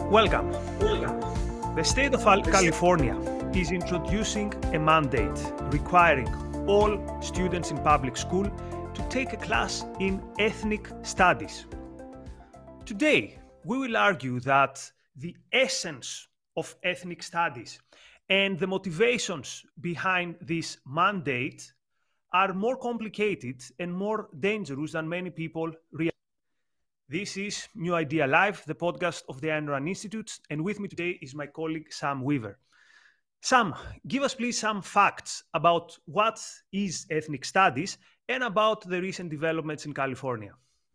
Welcome. The state of California is introducing a mandate requiring all students in public school to take a class in ethnic studies. Today, we will argue that the essence of ethnic studies and the motivations behind this mandate are more complicated and more dangerous than many people realize. This is New Idea Live, the podcast of the Ayn Rand Institute, and with me today is my colleague Sam Weaver. Sam, give us please some facts about what is ethnic studies and about the recent developments in California.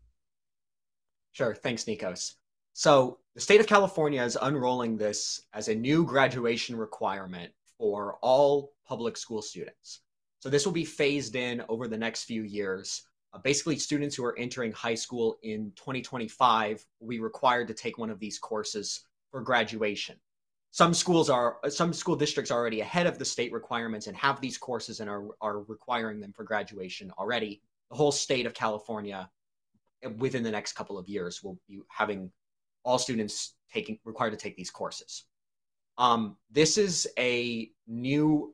Sure, thanks, Nikos. So the state of California is unrolling this as a new graduation requirement for all public school students. So this will be phased in over the next few years. Basically, students who are entering high school in 2025 will be required to take one of these courses for graduation. Some school districts are already ahead of the state requirements and have these courses and are requiring them for graduation already. The whole state of California, within the next couple of years, will be having all students required to take these courses. This is a new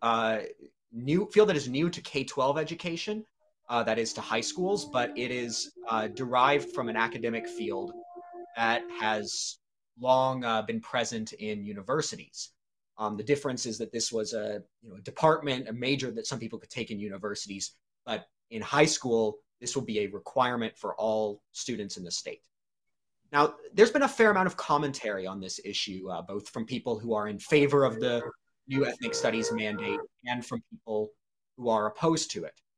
field that is new to K-12 education. That is to high schools, but it is derived from an academic field that has long been present in universities. The difference is that this was a department, a major that some people could take in universities, but in high school, this will be a requirement for all students in the state. Now, there's been a fair amount of commentary on this issue, both from people who are in favor of the new ethnic studies mandate and from people who are opposed to it.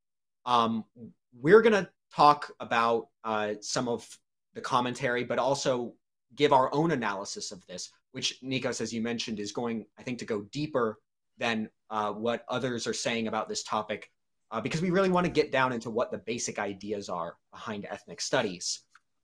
We're going to talk about some of the commentary, but also give our own analysis of this, which Nikos, as you mentioned, is going, I think, to go deeper than what others are saying about this topic, because we really want to get down into what the basic ideas are behind ethnic studies,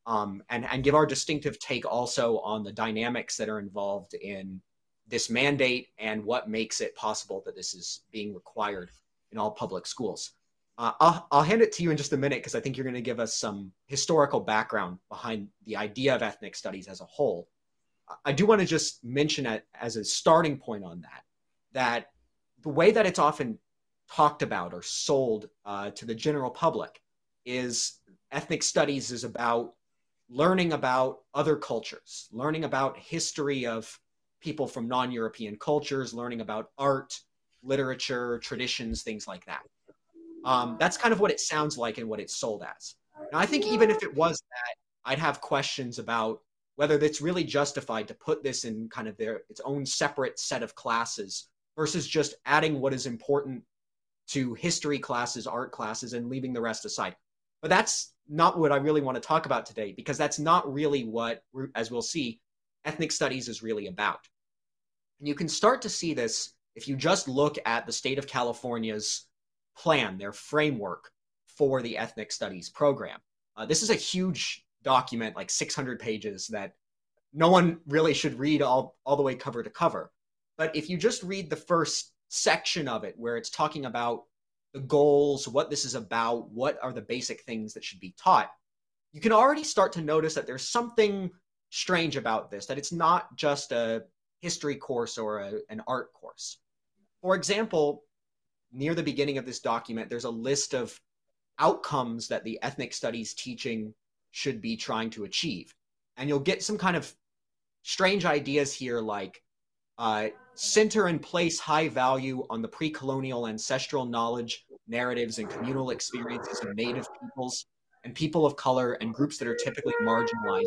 and give our distinctive take also on the dynamics that are involved in this mandate and what makes it possible that this is being required in all public schools. I'll hand it to you in just a minute because I think you're going to give us some historical background behind the idea of ethnic studies as a whole. I do want to just mention as a starting point on that the way that it's often talked about or sold to the general public is ethnic studies is about learning about other cultures, learning about history of people from non-European cultures, learning about art, literature, traditions, things like that. That's kind of what it sounds like and what it's sold as. Now, I think even if it was that, I'd have questions about whether it's really justified to put this in kind of its own separate set of classes versus just adding what is important to history classes, art classes, and leaving the rest aside. But that's not what I really want to talk about today, because that's not really what, as we'll see, ethnic studies is really about. And you can start to see this if you just look at the state of California's plan, their framework for the ethnic studies program. This is a huge document, like 600 pages, that no one really should read all the way cover to cover. But if you just read the first section of it, where it's talking about the goals, what this is about, what are the basic things that should be taught, you can already start to notice that there's something strange about this, that it's not just a history course or an art course. For example, near the beginning of this document, there's a list of outcomes that the ethnic studies teaching should be trying to achieve. And you'll get some kind of strange ideas here, like center and place high value on the pre-colonial ancestral knowledge, narratives, and communal experiences of Native peoples and people of color and groups that are typically marginalized.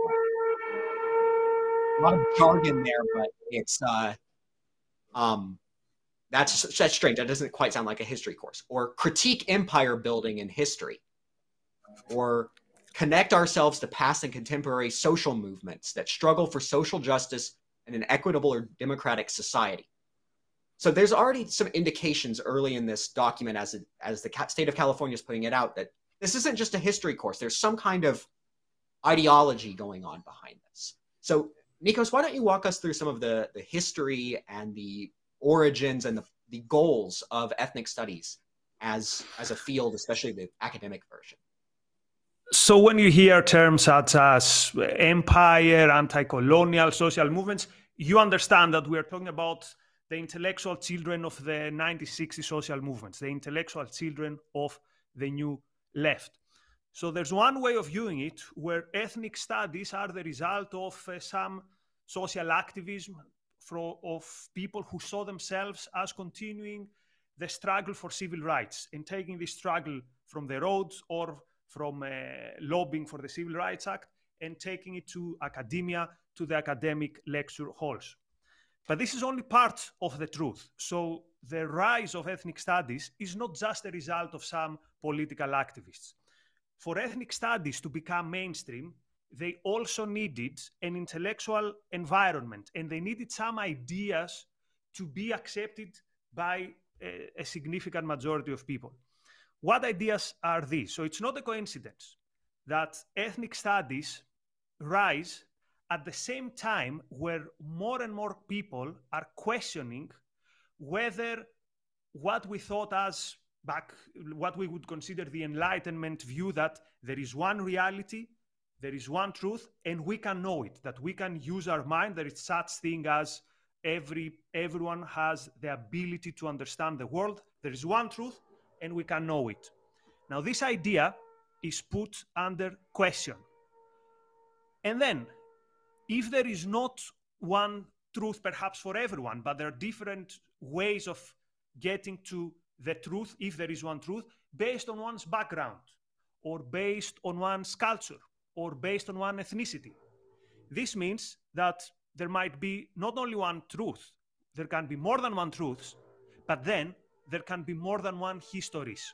A lot of jargon there, but it's that's strange. That doesn't quite sound like a history course. Or critique empire building in history. Or connect ourselves to past and contemporary social movements that struggle for social justice and an equitable or democratic society. So there's already some indications early in this document, as the state of California is putting it out, that this isn't just a history course. There's some kind of ideology going on behind this. So Nikos, why don't you walk us through some of the history and the origins and the goals of ethnic studies as a field, especially the academic version? So when you hear terms such as empire, anti-colonial, social movements, you understand that we are talking about the intellectual children of the 1960 social movements, the intellectual children of the new left. So there's one way of viewing it where ethnic studies are the result of some social activism of people who saw themselves as continuing the struggle for civil rights and taking this struggle from the roads or from lobbying for the Civil Rights Act and taking it to academia, to the academic lecture halls. But this is only part of the truth. So the rise of ethnic studies is not just a result of some political activists. For ethnic studies to become mainstream, they also needed an intellectual environment and they needed some ideas to be accepted by a significant majority of people. What ideas are these? So it's not a coincidence that ethnic studies rise at the same time where more and more people are questioning whether what we thought as back, what we would consider the Enlightenment view, that there is one reality, there is one truth, and we can know it, that we can use our mind, there is such thing as everyone has the ability to understand the world, there is one truth, and we can know it. Now, this idea is put under question. And then, if there is not one truth, perhaps for everyone, but there are different ways of getting to the truth, if there is one truth, based on one's background, or based on one's culture, or based on one ethnicity. This means that there might be not only one truth, there can be more than one truth, but then there can be more than one histories.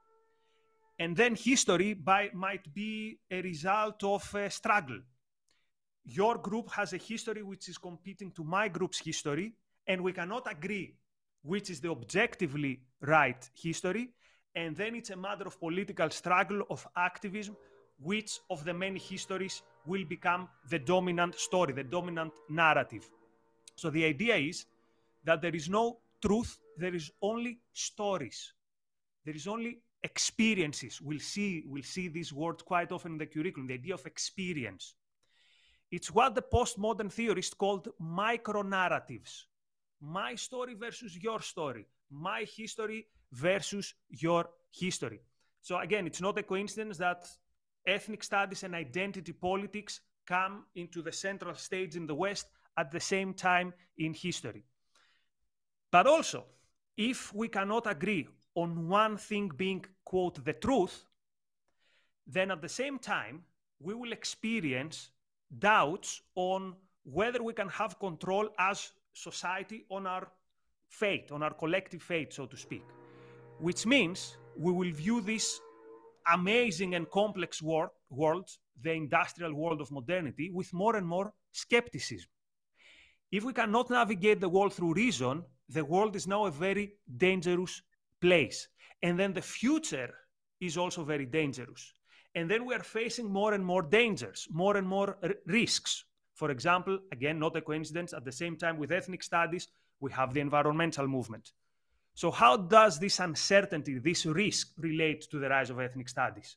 And then history might be a result of a struggle. Your group has a history which is competing to my group's history, and we cannot agree which is the objectively right history. And then it's a matter of political struggle, of activism, which of the many histories will become the dominant story, the dominant narrative. So the idea is that there is no truth, there is only stories. There is only experiences. We'll see this word quite often in the curriculum, the idea of experience. It's what the postmodern theorists called micro-narratives. My story versus your story. My history versus your history. So again, it's not a coincidence that ethnic studies and identity politics come into the central stage in the West at the same time in history. But also, if we cannot agree on one thing being, quote, the truth, then at the same time, we will experience doubts on whether we can have control as society on our fate, on our collective fate, so to speak. Which means we will view this amazing and complex world, the industrial world of modernity, with more and more skepticism. If we cannot navigate the world through reason, the world is now a very dangerous place. And then the future is also very dangerous. And then we are facing more and more dangers, more and more risks. For example, again, not a coincidence, at the same time with ethnic studies, we have the environmental movement. So how does this uncertainty, this risk, relate to the rise of ethnic studies?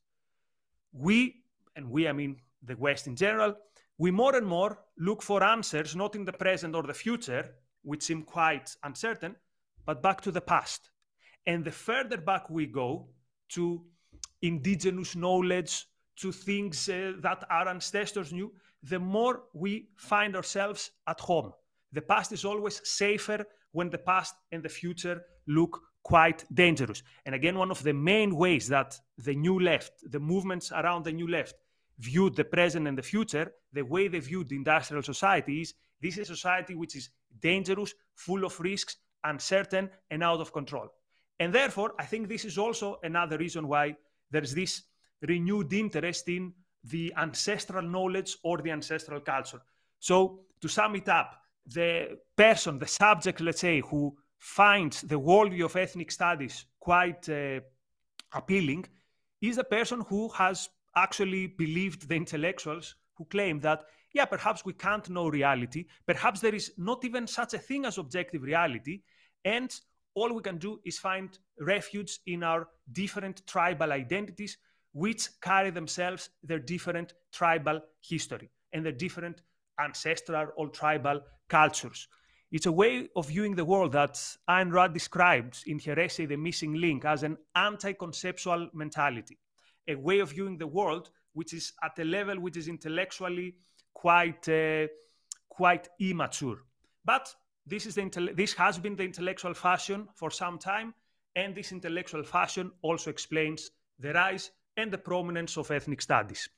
I mean the West in general, we more and more look for answers, not in the present or the future, which seem quite uncertain, but back to the past. And the further back we go to indigenous knowledge, to things that our ancestors knew, the more we find ourselves at home. The past is always safer when the past and the future look quite dangerous. And again, one of the main ways that the new left, the movements around the new left, viewed the present and the future, the way they viewed the industrial society is, this is a society which is dangerous, full of risks, uncertain, and out of control. And therefore, I think this is also another reason why there's this renewed interest in the ancestral knowledge or the ancestral culture. So to sum it up, the person, the subject, let's say, who finds the worldview of ethnic studies quite appealing is the person who has actually believed the intellectuals who claim that, yeah, perhaps we can't know reality, perhaps there is not even such a thing as objective reality, and all we can do is find refuge in our different tribal identities, which carry themselves their different tribal history and their different ancestral or tribal cultures. It's a way of viewing the world that Ayn Rand describes in her essay, The Missing Link, as an anti-conceptual mentality, a way of viewing the world which is at a level which is intellectually quite immature. But this has been the intellectual fashion for some time, and this intellectual fashion also explains the rise and the prominence of ethnic studies.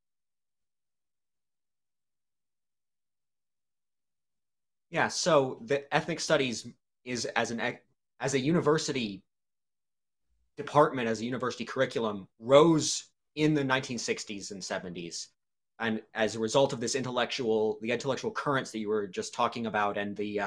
Yeah, so the ethnic studies is as a university department, as a university curriculum, rose in the 1960s and 70s. And as a result of the intellectual currents that you were just talking about, and the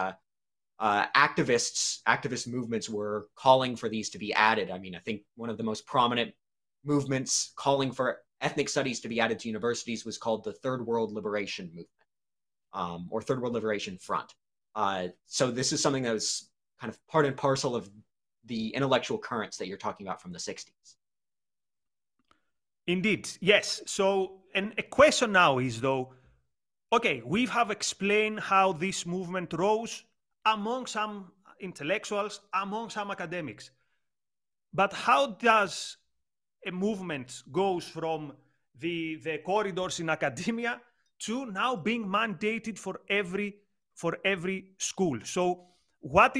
activist movements were calling for these to be added. I mean, I think one of the most prominent movements calling for ethnic studies to be added to universities was called the Third World Liberation Movement, or Third World Liberation Front. So this is something that was kind of part and parcel of the intellectual currents that you're talking about from the 60s. Indeed, yes. So, and a question now is, though, okay, we have explained how this movement rose among some intellectuals, among some academics. But how does a movement goes from the corridors in academia to now being mandated for every school? So what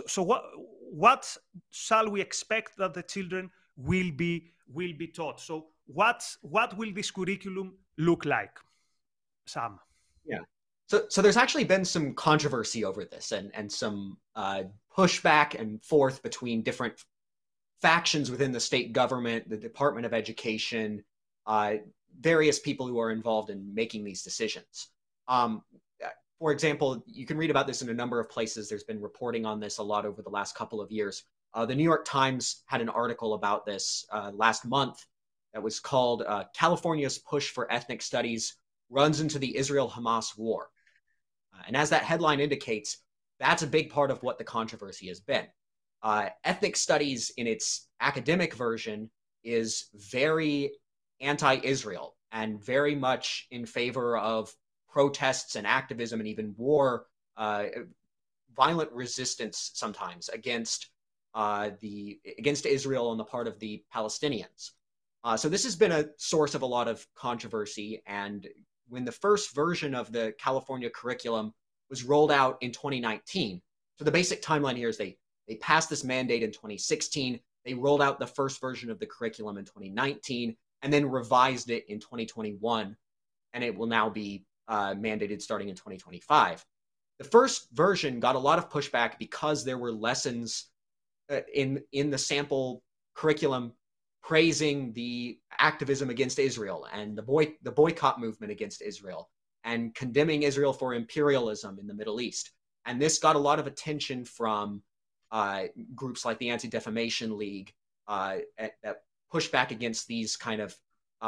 shall we expect that the children will be taught? So what will this curriculum look like, Sam? Yeah. So there's actually been some controversy over this, and some pushback and forth between different factions within the state government, the Department of Education, various people who are involved in making these decisions. For example, you can read about this in a number of places. There's been reporting on this a lot over the last couple of years. The New York Times had an article about this last month that was called California's Push for Ethnic Studies Runs into the Israel-Hamas War. And as that headline indicates, that's a big part of what the controversy has been. Ethnic studies in its academic version is very anti-Israel and very much in favor of protests and activism and even war, violent resistance sometimes against Israel on the part of the Palestinians. So this has been a source of a lot of controversy. And when the first version of the California curriculum was rolled out in 2019, so the basic timeline here is they passed this mandate in 2016, they rolled out the first version of the curriculum in 2019, and then revised it in 2021, and it will now be mandated starting in 2025. The first version got a lot of pushback because there were lessons in the sample curriculum praising the activism against Israel and the boycott movement against Israel and condemning Israel for imperialism in the Middle East. And this got a lot of attention from groups like the Anti-Defamation League that pushed back against these kind of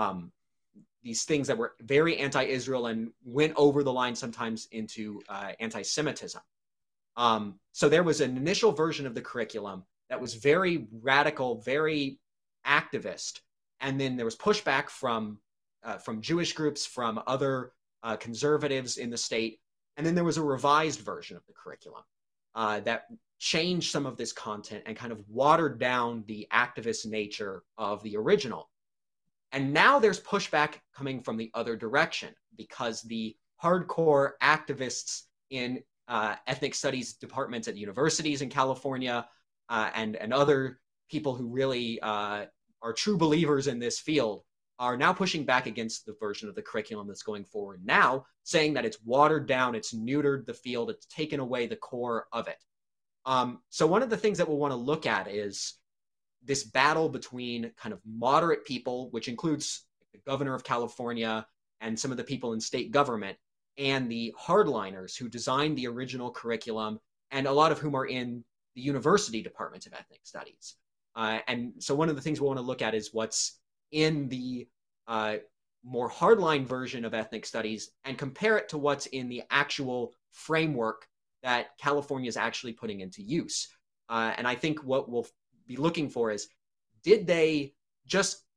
these things that were very anti-Israel and went over the line sometimes into anti-Semitism. So there was an initial version of the curriculum that was very radical, very activist, and then there was pushback from Jewish groups, from other conservatives in the state, and then there was a revised version of the curriculum that changed some of this content and kind of watered down the activist nature of the original. And now there's pushback coming from the other direction because the hardcore activists in ethnic studies departments at universities in California and other people who really are true believers in this field are now pushing back against the version of the curriculum that's going forward now, saying that it's watered down, it's neutered the field, it's taken away the core of it. So one of the things that we'll want to look at is this battle between kind of moderate people, which includes the governor of California and some of the people in state government, and the hardliners who designed the original curriculum, and a lot of whom are in the university departments of ethnic studies. And so one of the things we want to look at is what's in the more hardline version of ethnic studies and compare it to what's in the actual framework that California is actually putting into use. And I think what we'll be looking for is, did they just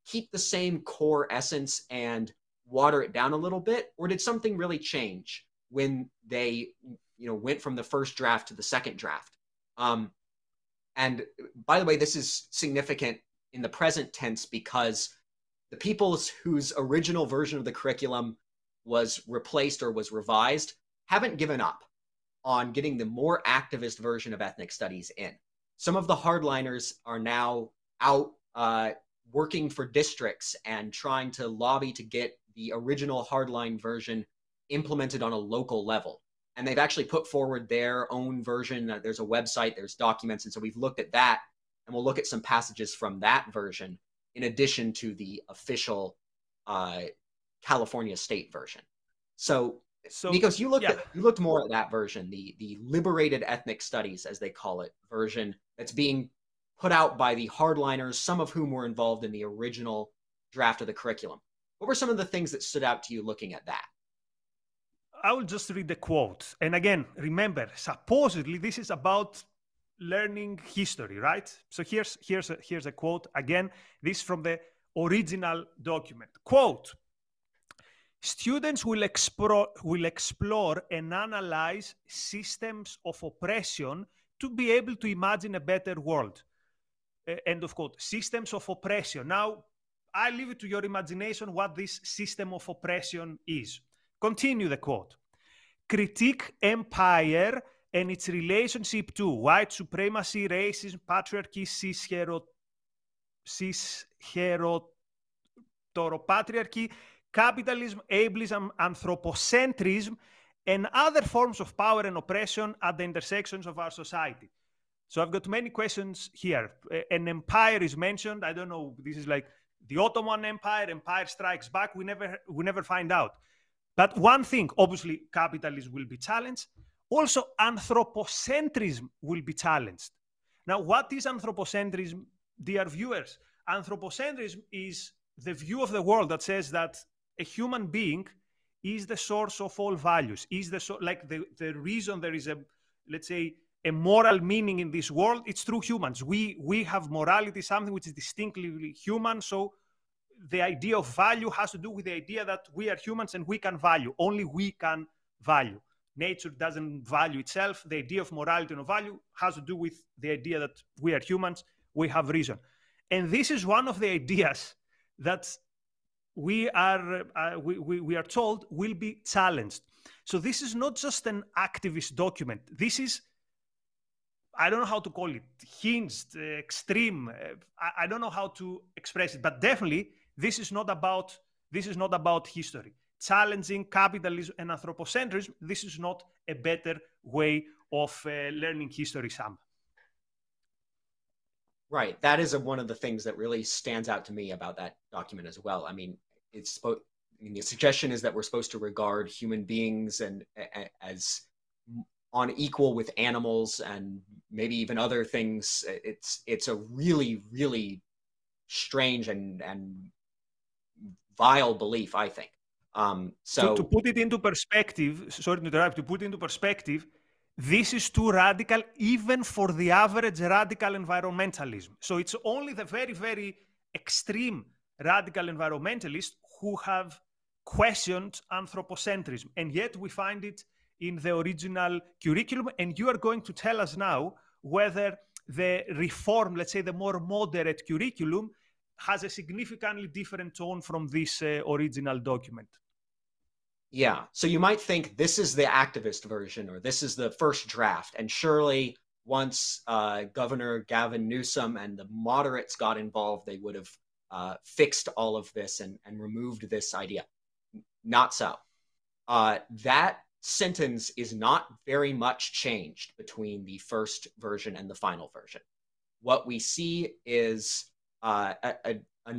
keep the same core essence and water it down a little bit, or did something really change when they, went from the first draft to the second draft? And by the way, this is significant in the present tense because the people whose original version of the curriculum was replaced or was revised haven't given up on getting the more activist version of ethnic studies in. Some of the hardliners are now out working for districts and trying to lobby to get the original hardline version implemented on a local level. And they've actually put forward their own version. There's a website, there's documents. And so we've looked at that, and we'll look at some passages from that version in addition to the official California state version. So Nikos, you looked more at that version, the liberated ethnic studies, as they call it, version that's being put out by the hardliners, some of whom were involved in the original draft of the curriculum. What were some of the things that stood out to you looking at that? I will just read the quote. And again, remember, supposedly this is about learning history, right? So here's a quote. Again, this from the original document. Quote, students will explore and analyze systems of oppression to be able to imagine a better world. End of quote. Systems of oppression. Now, I leave it to your imagination what this system of oppression is. Continue the quote. Critique empire and its relationship to white supremacy, racism, patriarchy, cis-heteropatriarchy, capitalism, ableism, anthropocentrism, and other forms of power and oppression at the intersections of our society. So I've got many questions here. An empire is mentioned. I don't know. This is like the Ottoman Empire, Empire Strikes Back. We never find out. But one thing, obviously, capitalism will be challenged. Also, anthropocentrism will be challenged. Now, what is anthropocentrism, dear viewers? Anthropocentrism is the view of the world that says that a human being is the source of all values, is the reason there is let's say, a moral meaning in this world. It's through humans. We have morality, something which is distinctly human. So the idea of value has to do with the idea that we are humans and we can value. Only we can value. Nature doesn't value itself. The idea of morality and value has to do with the idea that we are humans, we have reason. And this is one of the ideas that we are told will be challenged. So this is not just an activist document. This is, I don't know how to call it, hinged, extreme. I don't know how to express it, but definitely this is not about history. Challenging capitalism and anthropocentrism, this is not a better way of learning history, Sam. Right. That is one of the things that really stands out to me about that document as well. I mean, the suggestion is that we're supposed to regard human beings as on equal with animals and maybe even other things. It's a really, really strange and vile belief, I think. So to put it into perspective, sorry to interrupt, to put it into perspective, this is too radical even for the average radical environmentalism. So it's only the very, very extreme radical environmentalists who have questioned anthropocentrism. And yet we find it in the original curriculum. And you are going to tell us now whether the reform, let's say the more moderate curriculum, has a significantly different tone from this original document. Yeah. So you might think this is the activist version or this is the first draft. And surely once Governor Gavin Newsom and the moderates got involved, they would have fixed all of this and removed this idea. Not so. That sentence is not very much changed between the first version and the final version. What we see is a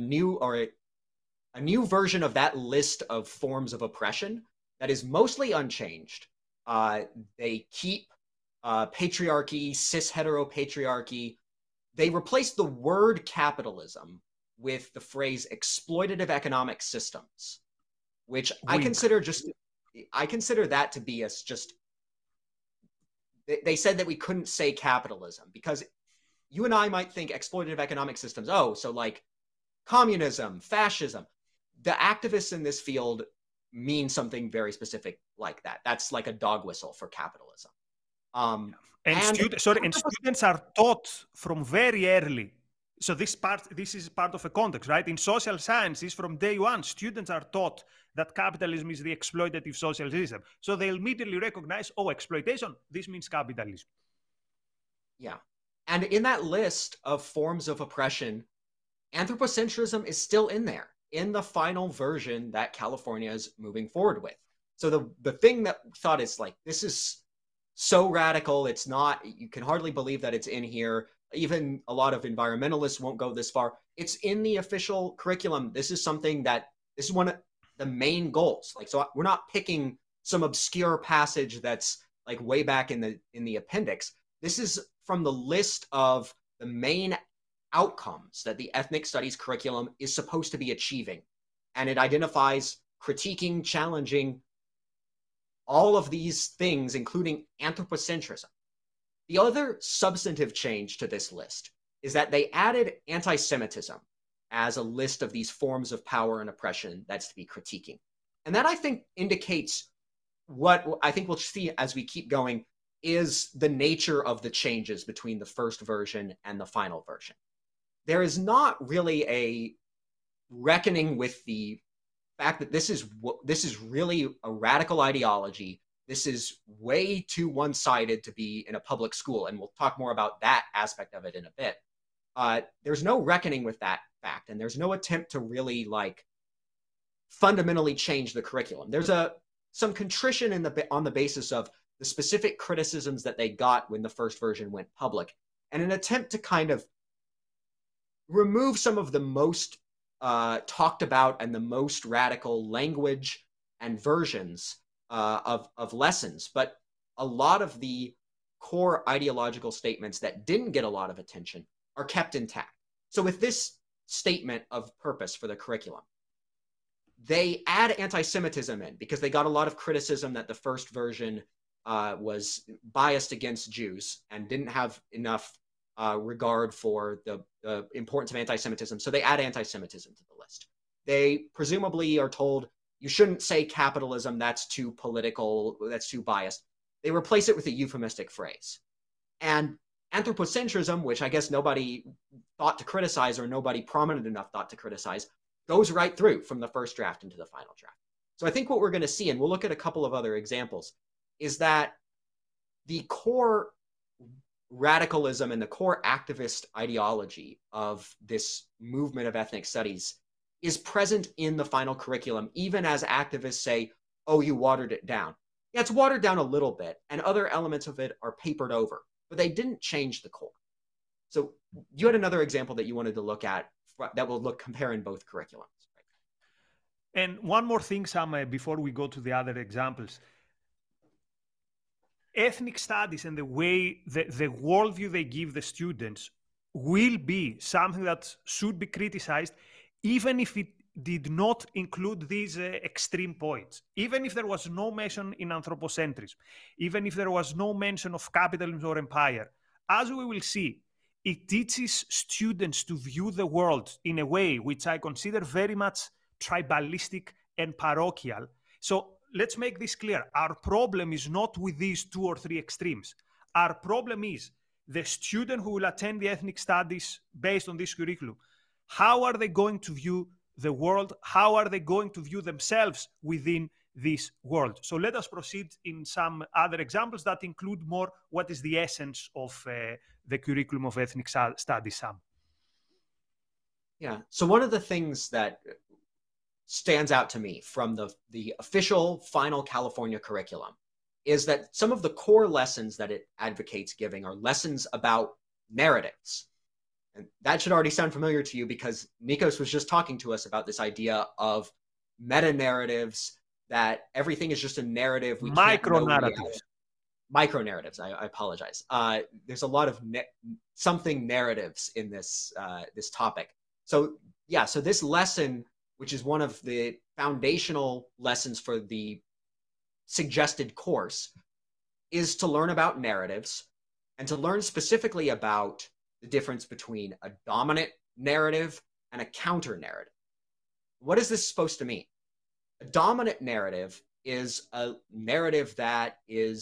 new version of that list of forms of oppression that is mostly unchanged. They keep patriarchy, cis-heteropatriarchy. They replace the word capitalism with the phrase exploitative economic systems, which I consider that to be they said that we couldn't say capitalism because you and I might think exploitative economic systems. Oh, so like communism, fascism. The activists in this field mean something very specific like that. That's like a dog whistle for capitalism. And students are taught from very early. So this is part of a context, right? In social sciences, from day one, students are taught that capitalism is the exploitative social system. So they immediately recognize, oh, exploitation, this means capitalism. Yeah. And in that list of forms of oppression, anthropocentrism is still in there in the final version that California is moving forward with. So the thing that thought is like, this is so radical, it's not, you can hardly believe that it's in here. Even a lot of environmentalists won't go this far. It's in the official curriculum. This is something that, this is one of the main goals. Like, so we're not picking some obscure passage that's like way back in the appendix. This is from the list of the main outcomes that the ethnic studies curriculum is supposed to be achieving. And it identifies critiquing, challenging all of these things, including anthropocentrism. The other substantive change to this list is that they added anti-Semitism as a list of these forms of power and oppression that's to be critiquing. And that, I think, indicates what I think we'll see as we keep going is the nature of the changes between the first version and the final version. There is not really a reckoning with the fact that this is really a radical ideology. This is way too one-sided to be in a public school, and we'll talk more about that aspect of it in a bit. There's no reckoning with that fact, and there's no attempt to really like fundamentally change the curriculum. There's some contrition on the basis of the specific criticisms that they got when the first version went public, and an attempt to kind of remove some of the most talked about and the most radical language and versions of lessons. But a lot of the core ideological statements that didn't get a lot of attention are kept intact. So with this statement of purpose for the curriculum, they add anti-Semitism in because they got a lot of criticism that the first version was biased against Jews and didn't have enough regard for the importance of anti-Semitism. So they add anti-Semitism to the list. They presumably are told, you shouldn't say capitalism, that's too political, that's too biased. They replace it with a euphemistic phrase. And anthropocentrism, which I guess nobody thought to criticize or nobody prominent enough thought to criticize, goes right through from the first draft into the final draft. So I think what we're going to see, and we'll look at a couple of other examples, is that the core radicalism and the core activist ideology of this movement of ethnic studies is present in the final curriculum, even as activists say, oh, you watered it down. Yeah, it's watered down a little bit, and other elements of it are papered over, but they didn't change the core. So you had another example that you wanted to look at that will compare in both curriculums. Right? And one more thing, Sam, before we go to the other examples. Ethnic studies and the way the worldview they give the students will be something that should be criticized, even if it did not include these extreme points. Even if there was no mention in anthropocentrism, even if there was no mention of capitalism or empire, as we will see, it teaches students to view the world in a way which I consider very much tribalistic and parochial. So let's make this clear. Our problem is not with these two or three extremes. Our problem is the student who will attend the ethnic studies based on this curriculum. How are they going to view the world? How are they going to view themselves within this world? So let us proceed in some other examples that include more what is the essence of the curriculum of ethnic studies, Sam. Yeah. So one of the things that stands out to me from the official final California curriculum is that some of the core lessons that it advocates giving are lessons about narratives. And that should already sound familiar to you because Nikos was just talking to us about this idea of meta-narratives, that everything is just a narrative. Micro-narratives. Micro-narratives, I apologize. There's a lot of something narratives in this topic. So yeah, so this lesson, which is one of the foundational lessons for the suggested course, is to learn about narratives and to learn specifically about the difference between a dominant narrative and a counter narrative. What is this supposed to mean? A dominant narrative is a narrative that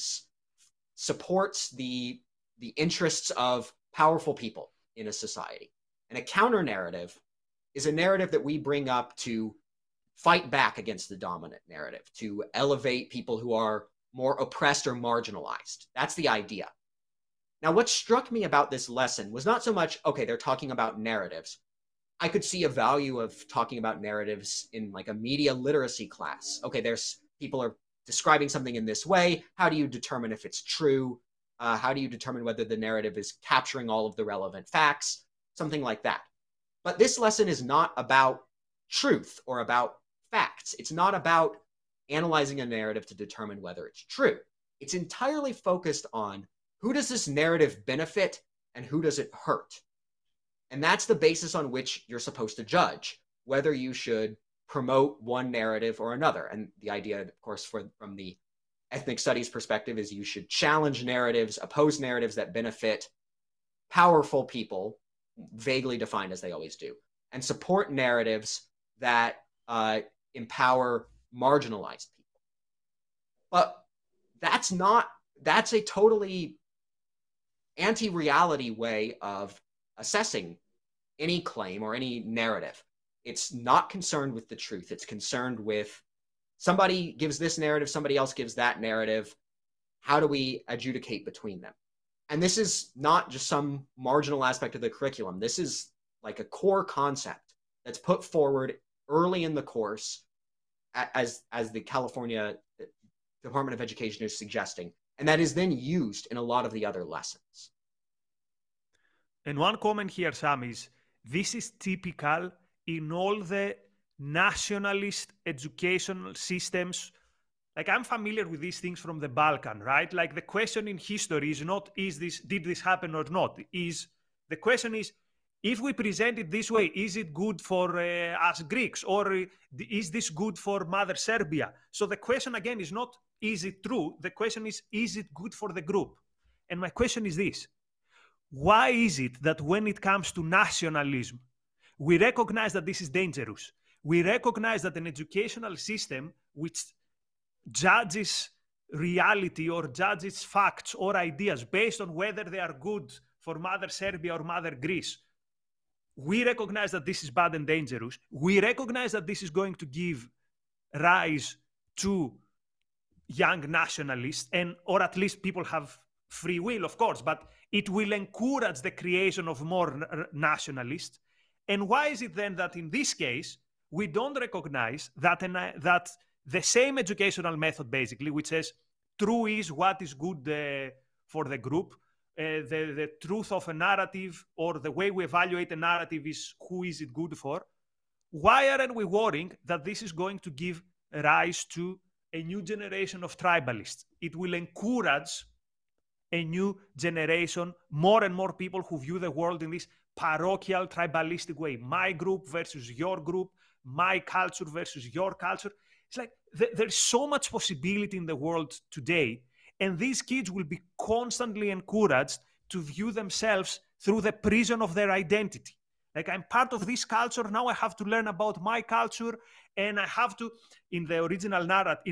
supports the interests of powerful people in a society. And a counter narrative is a narrative that we bring up to fight back against the dominant narrative, to elevate people who are more oppressed or marginalized. That's the idea. Now, what struck me about this lesson was not so much, okay, they're talking about narratives. I could see a value of talking about narratives in like a media literacy class. Okay, there's people are describing something in this way. How do you determine if it's true? How do you determine whether the narrative is capturing all of the relevant facts? Something like that. But this lesson is not about truth or about facts. It's not about analyzing a narrative to determine whether it's true. It's entirely focused on who does this narrative benefit and who does it hurt? And that's the basis on which you're supposed to judge whether you should promote one narrative or another. And the idea, of course, from the ethnic studies perspective is you should challenge narratives, oppose narratives that benefit powerful people, vaguely defined as they always do, and support narratives that empower marginalized people. But that's a totally anti-reality way of assessing any claim or any narrative. It's not concerned with the truth. It's concerned with somebody gives this narrative, somebody else gives that narrative. How do we adjudicate between them? And this is not just some marginal aspect of the curriculum. This is like a core concept that's put forward early in the course as the California Department of Education is suggesting, and that is then used in a lot of the other lessons. And one comment here, Sam, is this is typical in all the nationalist educational systems. Like, I'm familiar with these things from the Balkan, right? Like, the question in history is not, did this happen or not? The question is, if we present it this way, is it good for us Greeks? Or is this good for Mother Serbia? So the question, again, is not, is it true? The question is it good for the group? And my question is this. Why is it that when it comes to nationalism, we recognize that this is dangerous? We recognize that an educational system which judges reality or judges facts or ideas based on whether they are good for Mother Serbia or Mother Greece, we recognize that this is bad and dangerous. We recognize that this is going to give rise to young nationalists, or at least people have free will, of course, but it will encourage the creation of more nationalists. And why is it then that in this case, we don't recognize that the same educational method, basically, which says true is what is good for the group, the truth of a narrative or the way we evaluate a narrative is who is it good for? Why aren't we worrying that this is going to give rise to a new generation of tribalists? It will encourage a new generation, more and more people who view the world in this parochial, tribalistic way. My group versus your group, my culture versus your culture. It's like there's so much possibility in the world today, and these kids will be constantly encouraged to view themselves through the prism of their identity. Like, I'm part of this culture, now I have to learn about my culture, and I have to, in the original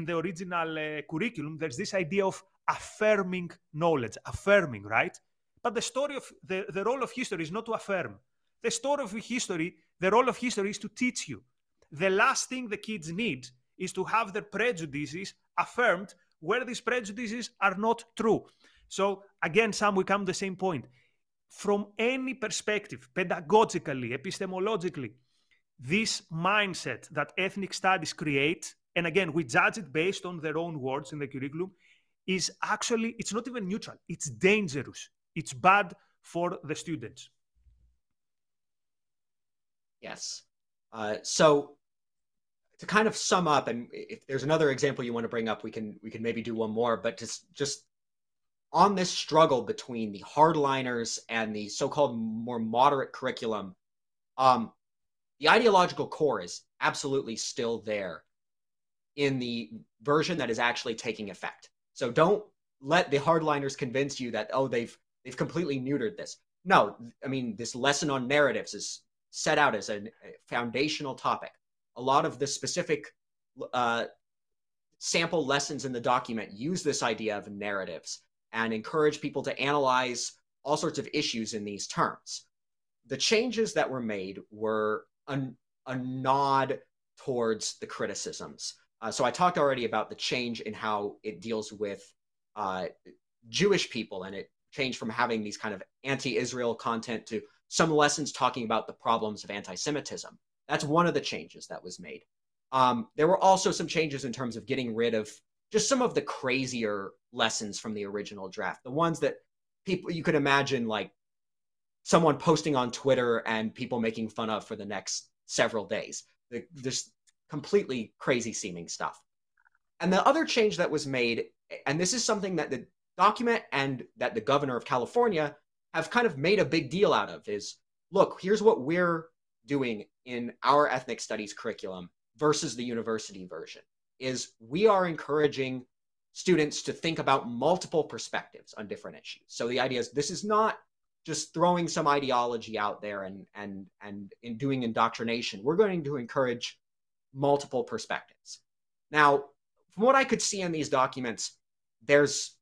curriculum, there's this idea of affirming knowledge, right? But the role of history is not to affirm. The role of history is to teach you. The last thing the kids need is to have their prejudices affirmed where these prejudices are not true. So again, Sam, we come to the same point. From any perspective, pedagogically, epistemologically, this mindset that ethnic studies create, and again, we judge it based on their own words in the curriculum, is actually, it's not even neutral. It's dangerous. It's bad for the students. Yes. So to kind of sum up, and if there's another example you want to bring up, we can maybe do one more, but just on this struggle between the hardliners and the so-called more moderate curriculum, the ideological core is absolutely still there in the version that is actually taking effect. So don't let the hardliners convince you that, oh, they've completely neutered this. No, I mean, this lesson on narratives is set out as a foundational topic. A lot of the specific sample lessons in the document use this idea of narratives and encourage people to analyze all sorts of issues in these terms. The changes that were made were a nod towards the criticisms. So I talked already about the change in how it deals with Jewish people, and it changed from having these kind of anti-Israel content to some lessons talking about the problems of anti-Semitism. That's one of the changes that was made. There were also some changes in terms of getting rid of just some of the crazier lessons from the original draft, the ones that people, you could imagine like someone posting on Twitter and people making fun of for the next several days. There's completely crazy seeming stuff. And the other change that was made, and this is something that the document and that the governor of California have kind of made a big deal out of, is, look, here's what we're doing in our ethnic studies curriculum versus the university version, is we are encouraging students to think about multiple perspectives on different issues. So the idea is this is not just throwing some ideology out there and in doing indoctrination. We're going to encourage multiple perspectives. Now, from what I could see in these documents, there's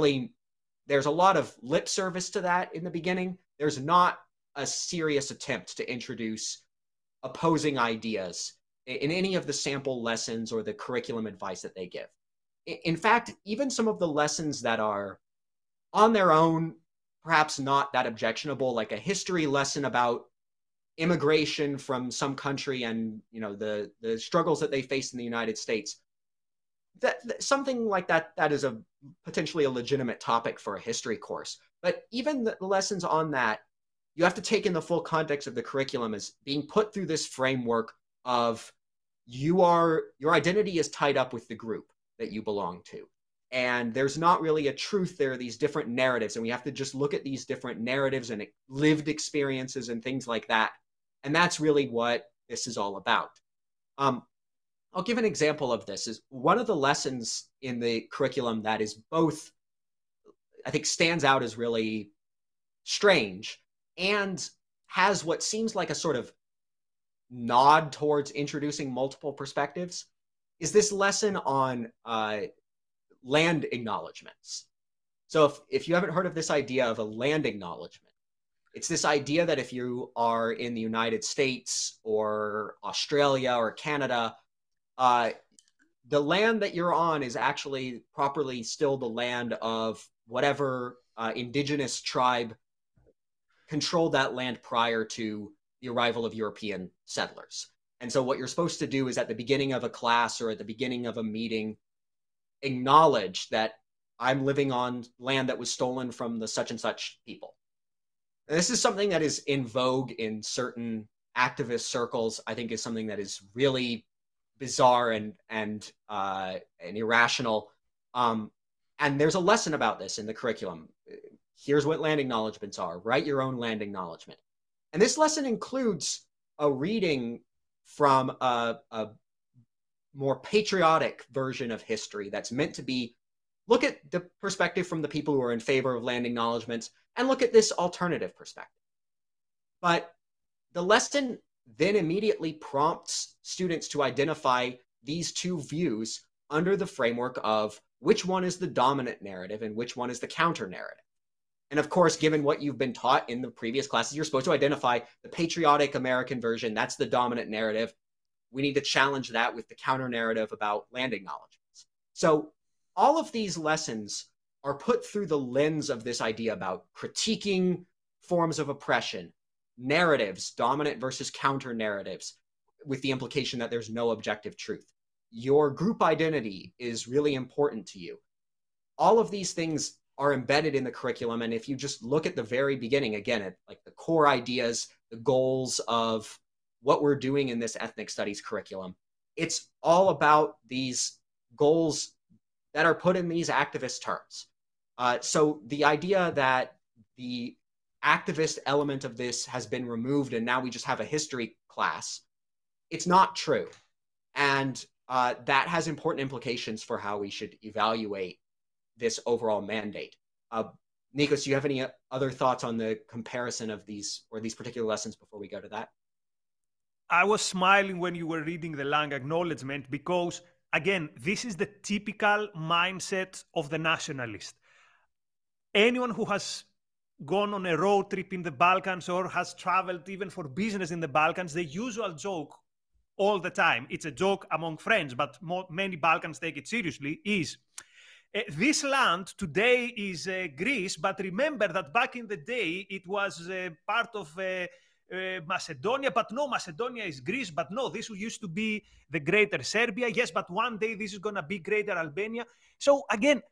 a lot of lip service to that in the beginning. There's not a serious attempt to introduce opposing ideas in any of the sample lessons or the curriculum advice that they give. In fact, even some of the lessons that are on their own, perhaps not that objectionable, like a history lesson about immigration from some country and, you know, the struggles that they face in the United States, that something like that is a potentially a legitimate topic for a history course. But even the lessons on that, you have to take in the full context of the curriculum as being put through this framework of your identity is tied up with the group that you belong to. And there's not really a truth. There are these different narratives, and we have to just look at these different narratives and lived experiences and things like that. And that's really what this is all about. I'll give an example of this. Is one of the lessons in the curriculum that is both, I think, stands out as really strange and has what seems like a sort of nod towards introducing multiple perspectives, is this lesson on land acknowledgements. So if you haven't heard of this idea of a land acknowledgement, it's this idea that if you are in the United States or Australia or Canada, the land that you're on is actually properly still the land of whatever indigenous tribe controlled that land prior to the arrival of European settlers. And so what you're supposed to do is at the beginning of a class or at the beginning of a meeting, acknowledge that I'm living on land that was stolen from the such and such people. And this is something that is in vogue in certain activist circles. I think is something that is really bizarre and irrational. And there's a lesson about this in the curriculum. Here's what land acknowledgements are. Write your own land acknowledgement. And this lesson includes a reading from a more patriotic version of history that's meant to be, look at the perspective from the people who are in favor of land acknowledgements and look at this alternative perspective. But the lesson then immediately prompts students to identify these two views under the framework of which one is the dominant narrative and which one is the counter narrative. And of course, given what you've been taught in the previous classes, you're supposed to identify the patriotic American version. That's the dominant narrative. We need to challenge that with the counter narrative about land acknowledgements. So all of these lessons are put through the lens of this idea about critiquing forms of oppression, narratives, dominant versus counter narratives, with the implication that there's no objective truth. Your group identity is really important to you. All of these things are embedded in the curriculum. And if you just look at the very beginning, again, at like the core ideas, the goals of what we're doing in this ethnic studies curriculum, it's all about these goals that are put in these activist terms. So the idea that the activist element of this has been removed and now we just have a history class, it's not true. And that has important implications for how we should evaluate this overall mandate. Nikos, do you have any other thoughts on the comparison of these or these particular lessons before we go to that? I was smiling when you were reading the Lang acknowledgement because, again, this is the typical mindset of the nationalist. Anyone who has gone on a road trip in the Balkans or has traveled even for business in the Balkans, the usual joke all the time, it's a joke among friends, but many Balkans take it seriously, is this land today is Greece, but remember that back in the day it was part of Macedonia, but no, Macedonia is Greece, but no, this used to be the greater Serbia, yes, but one day this is going to be greater Albania. So again,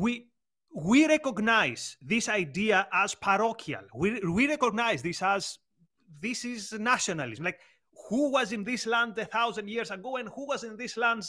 we recognize this idea as parochial. We recognize this as, this is nationalism. Like, who was in this land 1,000 years ago and who was in this land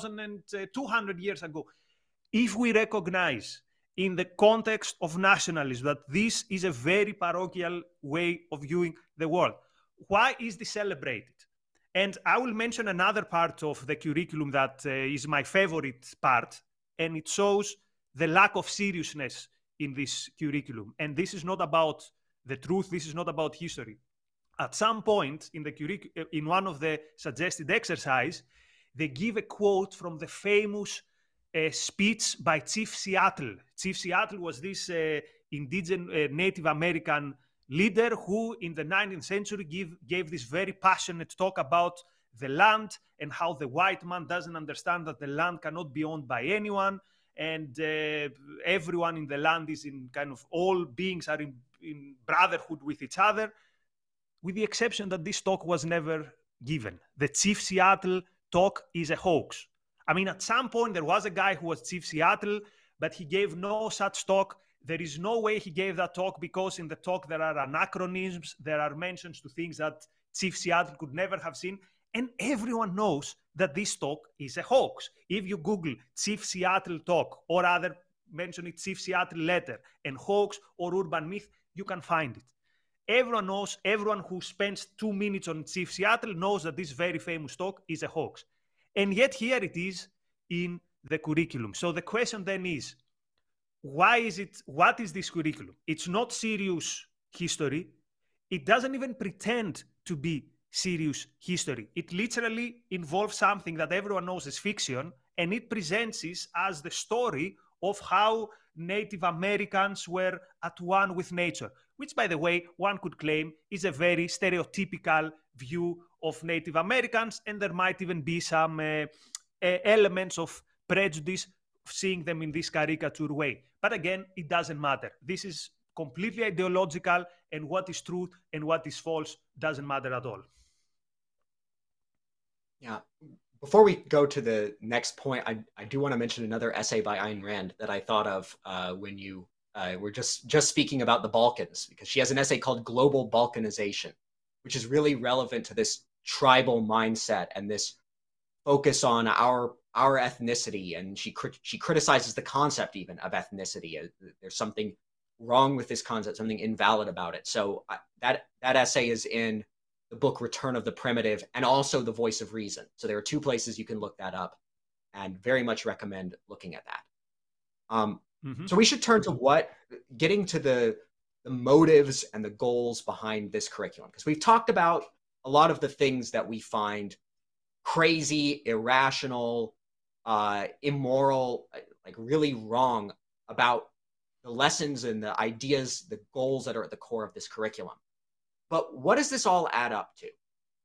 1,200 years ago? If we recognize in the context of nationalism that this is a very parochial way of viewing the world, why is this celebrated? And I will mention another part of the curriculum that is my favorite part, and it shows the lack of seriousness in this curriculum. And this is not about the truth, this is not about history. At some point in the in one of the suggested exercise, they give a quote from the famous speech by Chief Seattle. Chief Seattle was this indigenous Native American leader who in the 19th century gave this very passionate talk about the land and how the white man doesn't understand that the land cannot be owned by anyone, and everyone in the land is in kind of, all beings are in brotherhood with each other, with the exception that this talk was never given. The Chief Seattle talk is a hoax. I mean, at some point there was a guy who was Chief Seattle, but he gave no such talk. There is no way he gave that talk, because in the talk there are anachronisms, there are mentions to things that Chief Seattle could never have seen, and everyone knows that this talk is a hoax. If you Google Chief Seattle talk, or other mention it, Chief Seattle letter, and hoax or urban myth, you can find it. Everyone knows, everyone who spends 2 minutes on Chief Seattle knows that this very famous talk is a hoax. And yet here it is in the curriculum. So the question then is, what is this curriculum? It's not serious history. It doesn't even pretend to be serious history. It literally involves something that everyone knows is fiction, and it presents it as the story of how Native Americans were at one with nature, which, by the way, one could claim is a very stereotypical view of Native Americans, and there might even be some elements of prejudice seeing them in this caricature way. But again, it doesn't matter. This is completely ideological, and what is truth and what is false doesn't matter at all. Yeah. Before we go to the next point, I do want to mention another essay by Ayn Rand that I thought of when you were just speaking about the Balkans, because she has an essay called Global Balkanization, which is really relevant to this tribal mindset and this focus on our ethnicity. And she criticizes the concept even of ethnicity. There's something wrong with this concept, something invalid about it. So that essay is in the book Return of the Primitive, and also The Voice of Reason. So there are 2 places you can look that up, and very much recommend looking at that. So we should turn to getting to the motives and the goals behind this curriculum, because we've talked about a lot of the things that we find crazy, irrational, immoral, like really wrong about the lessons and the ideas, the goals that are at the core of this curriculum. But what does this all add up to?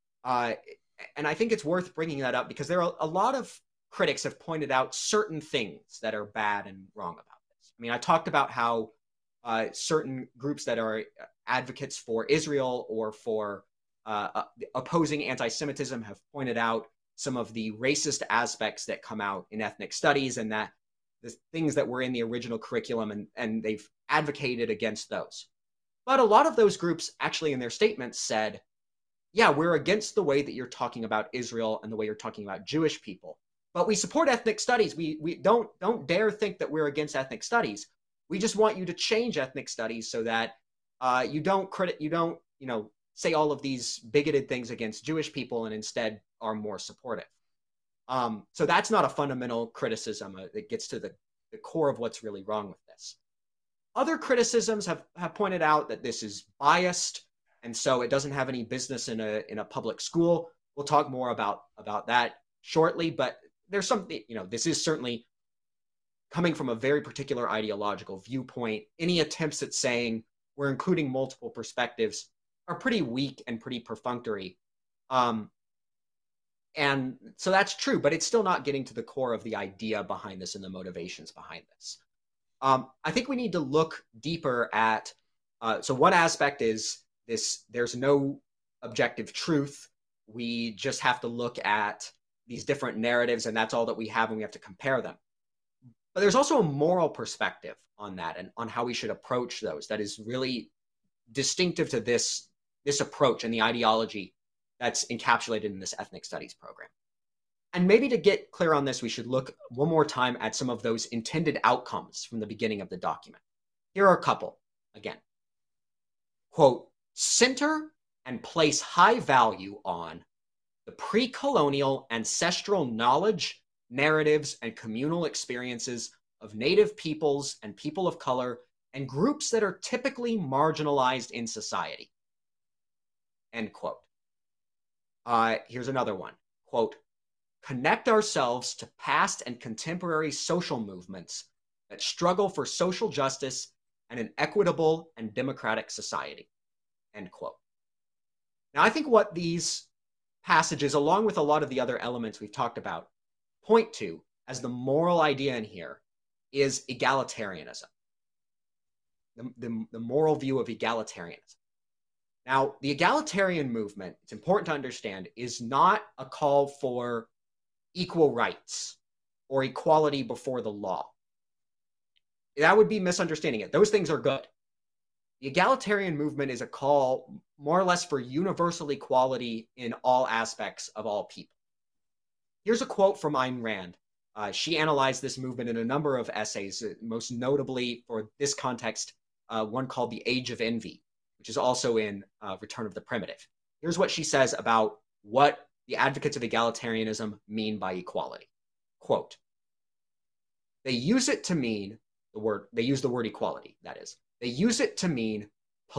And I think it's worth bringing that up because there are a lot of critics have pointed out certain things that are bad and wrong about this. I mean, I talked about how certain groups that are advocates for Israel or for opposing anti-Semitism have pointed out some of the racist aspects that come out in ethnic studies, and that the things that were in the original curriculum, and they've advocated against those. But a lot of those groups actually in their statements said, yeah, we're against the way that you're talking about Israel and the way you're talking about Jewish people, but we support ethnic studies. We don't dare think that we're against ethnic studies. We just want you to change ethnic studies so that you don't say all of these bigoted things against Jewish people and instead are more supportive. So that's not a fundamental criticism that gets to the core of what's really wrong with this. Other criticisms have pointed out that this is biased, and so it doesn't have any business in a public school. We'll talk more about that shortly, but there's something, this is certainly coming from a very particular ideological viewpoint. Any attempts at saying we're including multiple perspectives are pretty weak and pretty perfunctory. And so that's true, but it's still not getting to the core of the idea behind this and the motivations behind this. I think we need to look deeper at, so one aspect is this, there's no objective truth. We just have to look at these different narratives, and that's all that we have, and we have to compare them. But there's also a moral perspective on that and on how we should approach those that is really distinctive to this approach and the ideology that's encapsulated in this ethnic studies program. And maybe to get clear on this, we should look one more time at some of those intended outcomes from the beginning of the document. Here are a couple, again. Quote, center and place high value on the pre-colonial ancestral knowledge, narratives, and communal experiences of Native peoples and people of color and groups that are typically marginalized in society. End quote. Here's another one. Quote, connect ourselves to past and contemporary social movements that struggle for social justice and an equitable and democratic society. End quote. Now, I think what these passages, along with a lot of the other elements we've talked about, point to as the moral idea in here is egalitarianism, the moral view of egalitarianism. Now, the egalitarian movement, it's important to understand, is not a call for equal rights or equality before the law. That would be misunderstanding it. Those things are good. The egalitarian movement is a call more or less for universal equality in all aspects of all people. Here's a quote from Ayn Rand. She analyzed this movement in a number of essays, most notably for this context, one called The Age of Envy, which is also in Return of the Primitive. Here's what she says about what the advocates of egalitarianism mean by equality. Quote, they use the word equality, that is. They use it to mean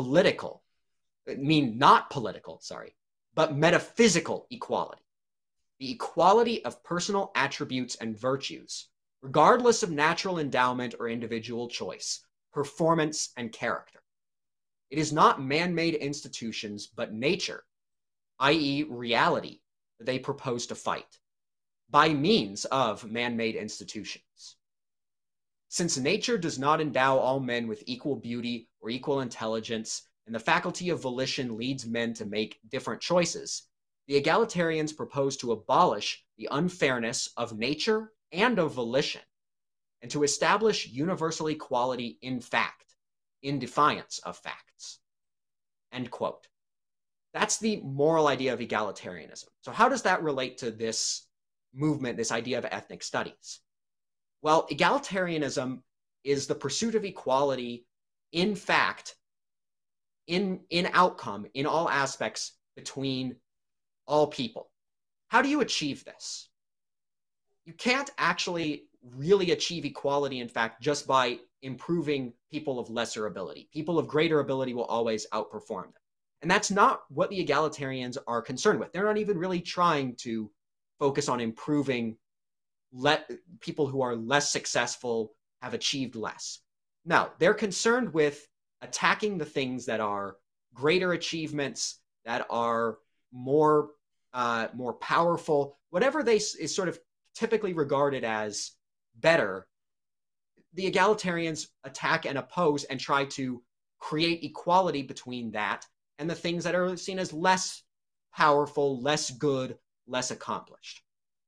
not political, but metaphysical equality. The equality of personal attributes and virtues, regardless of natural endowment or individual choice, performance, and character. It is not man-made institutions, but nature, i.e. reality, that they propose to fight, by means of man-made institutions. Since nature does not endow all men with equal beauty or equal intelligence, and the faculty of volition leads men to make different choices, the egalitarians propose to abolish the unfairness of nature and of volition, and to establish universal equality in fact, in defiance of facts. End quote. That's the moral idea of egalitarianism. So how does that relate to this movement, this idea of ethnic studies? Well, egalitarianism is the pursuit of equality in fact, in outcome, in all aspects between all people. How do you achieve this? You can't actually really achieve equality, in fact, just by improving people of lesser ability. People of greater ability will always outperform them. And that's not what the egalitarians are concerned with. They're not even really trying to focus on improving people who are less successful, have achieved less. No, they're concerned with attacking the things that are greater achievements, that are more powerful, whatever is sort of typically regarded as better. The egalitarians attack and oppose and try to create equality between that and the things that are seen as less powerful, less good, less accomplished.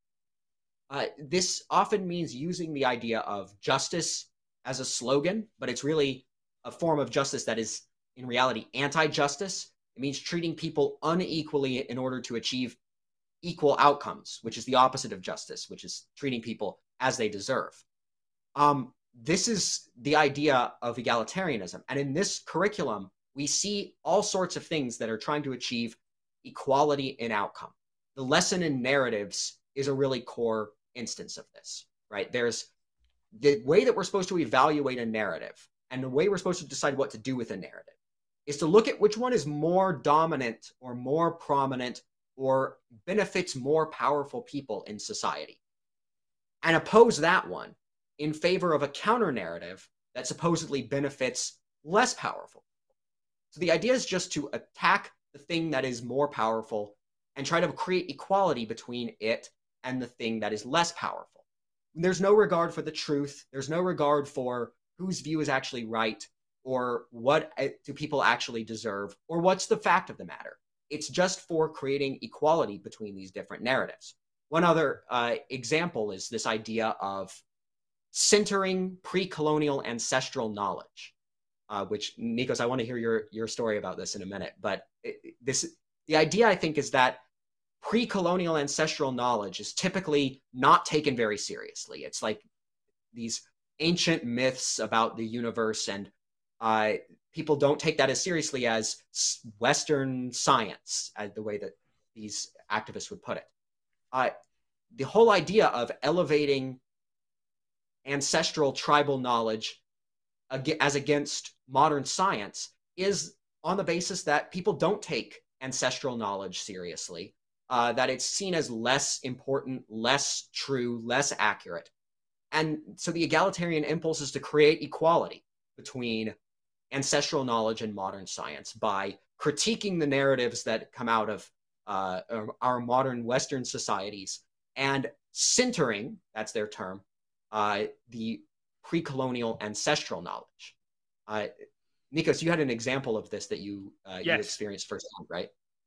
This often means using the idea of justice as a slogan, but it's really a form of justice that is, in reality, anti-justice. It means treating people unequally in order to achieve equal outcomes, which is the opposite of justice, which is treating people as they deserve. This is the idea of egalitarianism. And in this curriculum, we see all sorts of things that are trying to achieve equality in outcome. The lesson in narratives is a really core instance of this, right? There's the way that we're supposed to evaluate a narrative and the way we're supposed to decide what to do with a narrative is to look at which one is more dominant or more prominent or benefits more powerful people in society, and oppose that one in favor of a counter narrative that supposedly benefits less powerful. So the idea is just to attack the thing that is more powerful and try to create equality between it and the thing that is less powerful. There's no regard for the truth. There's no regard for whose view is actually right, or what do people actually deserve, or what's the fact of the matter. It's just for creating equality between these different narratives. One other example is this idea of centering pre-colonial ancestral knowledge, which, Nikos, I want to hear your story about this in a minute. But the idea, I think, is that pre-colonial ancestral knowledge is typically not taken very seriously. It's like these ancient myths about the universe, and people don't take that as seriously as Western science, the way that these activists would put it. The whole idea of elevating ancestral tribal knowledge as against modern science is on the basis that people don't take ancestral knowledge seriously, that it's seen as less important, less true, less accurate. And so the egalitarian impulse is to create equality between ancestral knowledge and modern science by critiquing the narratives that come out of our modern Western societies and centering, that's their term, the pre-colonial ancestral knowledge. Nikos, you had an example of this that you experienced firsthand, right?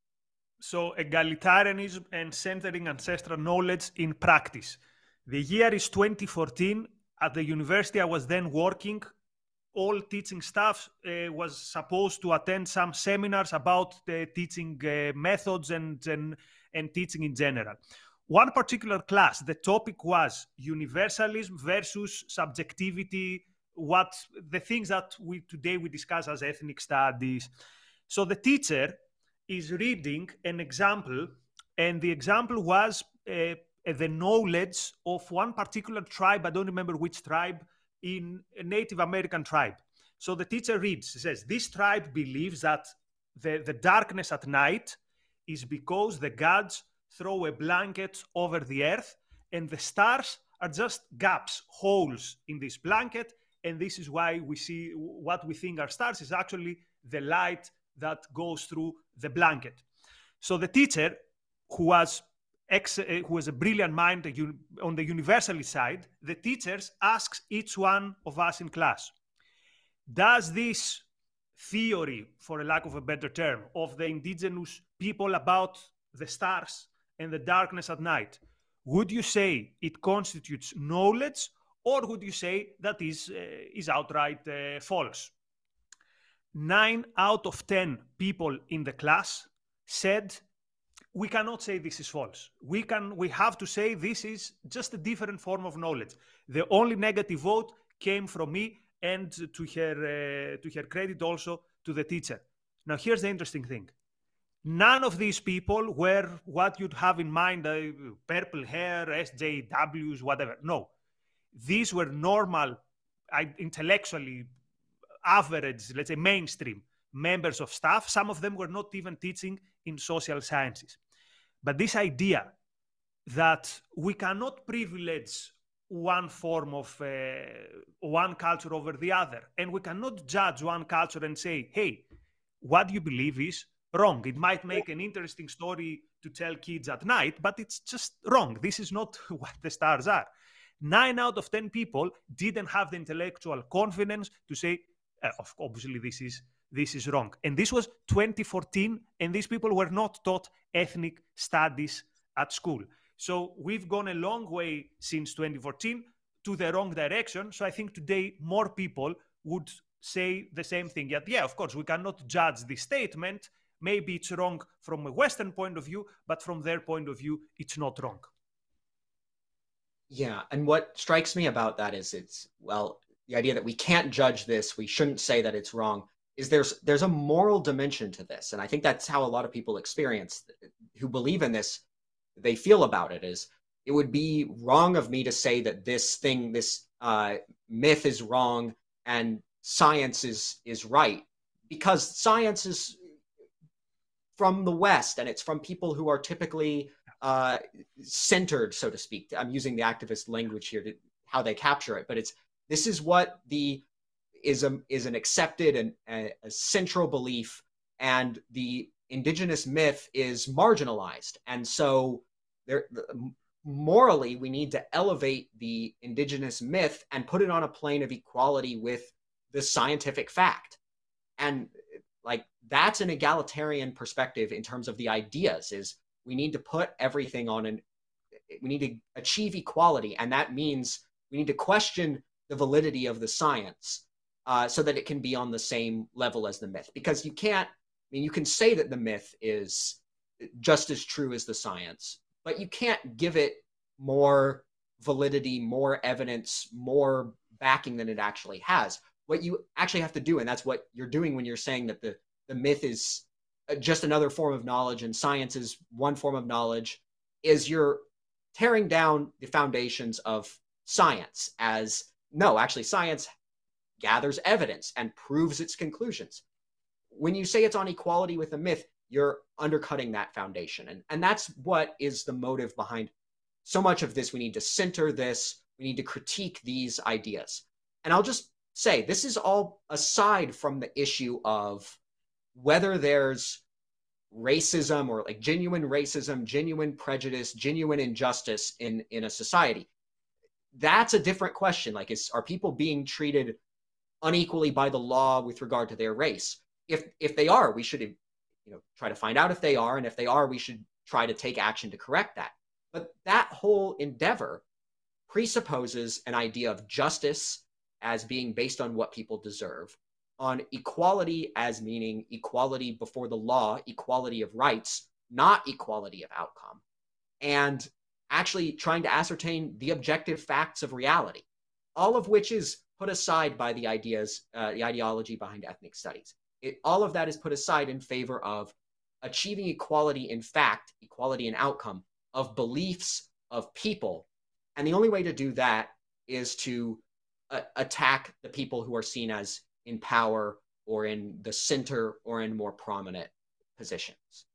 So egalitarianism and centering ancestral knowledge in practice. The year is 2014. At the university I was then working, all teaching staff was supposed to attend some seminars about the teaching methods and teaching in general. One particular class, the topic was universalism versus subjectivity, the things that today we discuss as ethnic studies. So the teacher is reading an example, and the example was the knowledge of one particular tribe. I don't remember which tribe, in a Native American tribe. So the teacher reads, says, this tribe believes that the darkness at night is because the gods throw a blanket over the earth, and the stars are just gaps, holes in this blanket, and this is why we see what we think are stars is actually the light that goes through the blanket. So the teacher, who was a brilliant mind on the universalist side, the teachers asks each one of us in class, does this theory, for a lack of a better term, of the indigenous people about the stars and the darkness at night, would you say it constitutes knowledge, or would you say that is outright false? 9 out of 10 people in the class said, we cannot say this is false. We have to say this is just a different form of knowledge. The only negative vote came from me, and to her credit also to the teacher. Now here's the interesting thing. None of these people were what you'd have in mind, purple hair, SJWs, whatever. No, these were normal, intellectually average, let's say mainstream members of staff. Some of them were not even teaching in social sciences. But this idea that we cannot privilege one form of one culture over the other, and we cannot judge one culture and say, hey, what you believe is wrong. It might make an interesting story to tell kids at night, but it's just wrong. This is not what the stars are. 9 out of 10 people didn't have the intellectual confidence to say, obviously this is wrong. And this was 2014, and these people were not taught ethnic studies at school. So we've gone a long way since 2014 to the wrong direction. So I think today more people would say the same thing. Yet, yeah, of course, we cannot judge the statement. Maybe it's wrong from a Western point of view, but from their point of view, it's not wrong. Yeah, and what strikes me about that is the idea that we can't judge this, we shouldn't say that it's wrong, is there's a moral dimension to this. And I think that's how a lot of people experience, who believe in this, they feel about it, is it would be wrong of me to say that this myth is wrong and science is right, because science is from the West, and it's from people who are typically centered, so to speak. I'm using the activist language here to how they capture it, but this is what is an accepted and a central belief, and the indigenous myth is marginalized. And so morally, we need to elevate the indigenous myth and put it on a plane of equality with the scientific fact. And like, that's an egalitarian perspective in terms of the ideas, is we need to put everything we need to achieve equality. And that means we need to question the validity of the science so that it can be on the same level as the myth. Because you can say that the myth is just as true as the science, but you can't give it more validity, more evidence, more backing than it actually has. What you actually have to do, and that's what you're doing when you're saying that the myth is just another form of knowledge and science is one form of knowledge, is you're tearing down the foundations of science as, no, actually science gathers evidence and proves its conclusions. When you say it's on equality with the myth, you're undercutting that foundation. And that's what is the motive behind so much of this. We need to center this. We need to critique these ideas. And I'll just say, this is all aside from the issue of whether there's racism or like genuine racism, genuine prejudice, genuine injustice in a society. That's a different question. Like, are people being treated unequally by the law with regard to their race? If they are, we should try to find out if they are, and if they are, we should try to take action to correct that. But that whole endeavor presupposes an idea of justice as being based on what people deserve, on equality as meaning equality before the law, equality of rights, not equality of outcome, and actually trying to ascertain the objective facts of reality, all of which is put aside by the ideology behind ethnic studies. All of that is put aside in favor of achieving equality in fact, equality in outcome, of beliefs, of people. And the only way to do that is to attack the people who are seen as in power or in the center or in more prominent positions.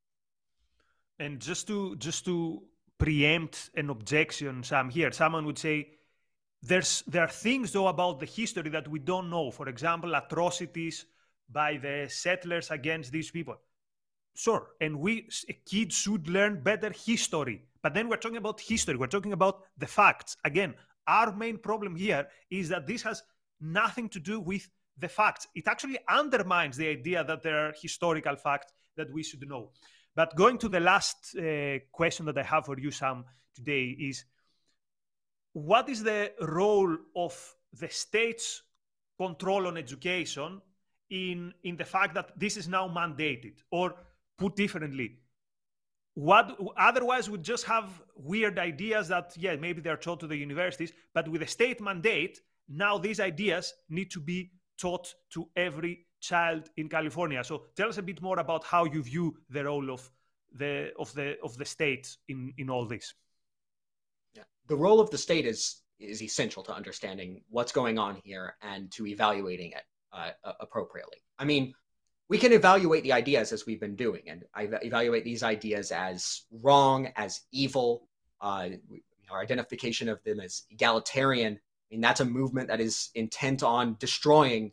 And just to preempt an objection, Sam, here, someone would say, there are things, though, about the history that we don't know. For example, atrocities by the settlers against these people. Sure, and kids should learn better history. But then we're talking about history. We're talking about the facts. Again, our main problem here is that this has nothing to do with the facts. It actually undermines the idea that there are historical facts that we should know. But going to the last question that I have for you, Sam, today is, what is the role of the state's control on education in the fact that this is now mandated? Or put differently, what otherwise would just have weird ideas that, yeah, maybe they're taught to the universities, but with a state mandate, now these ideas need to be taught to every child in California. So tell us a bit more about how you view the role of the state in all this. Yeah. The role of the state is essential to understanding what's going on here and to evaluating it appropriately. I mean, we can evaluate the ideas as we've been doing, and I evaluate these ideas as wrong, as evil. Our identification of them as egalitarian, I mean, that's a movement that is intent on destroying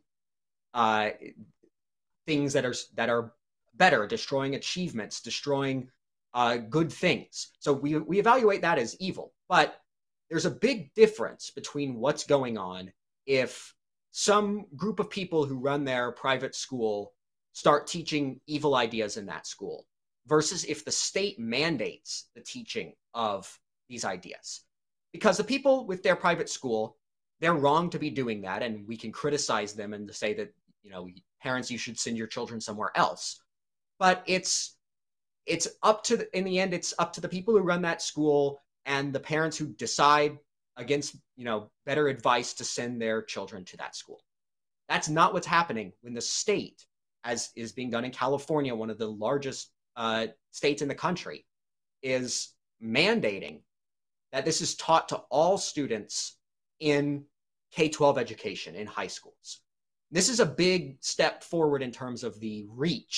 things that are better, destroying achievements, destroying good things. So we evaluate that as evil. But there's a big difference between what's going on if some group of people who run their private school start teaching evil ideas in that school versus if the state mandates the teaching of these ideas. Because the people with their private school, they're wrong to be doing that, and we can criticize them and say that, parents, you should send your children somewhere else. But it's up to, in the end, it's up to the people who run that school and the parents who decide against, better advice to send their children to that school. That's not what's happening when the state, as is being done in California, one of the largest states in the country, is mandating that this is taught to all students in K-12 education in high schools. This is a big step forward in terms of the reach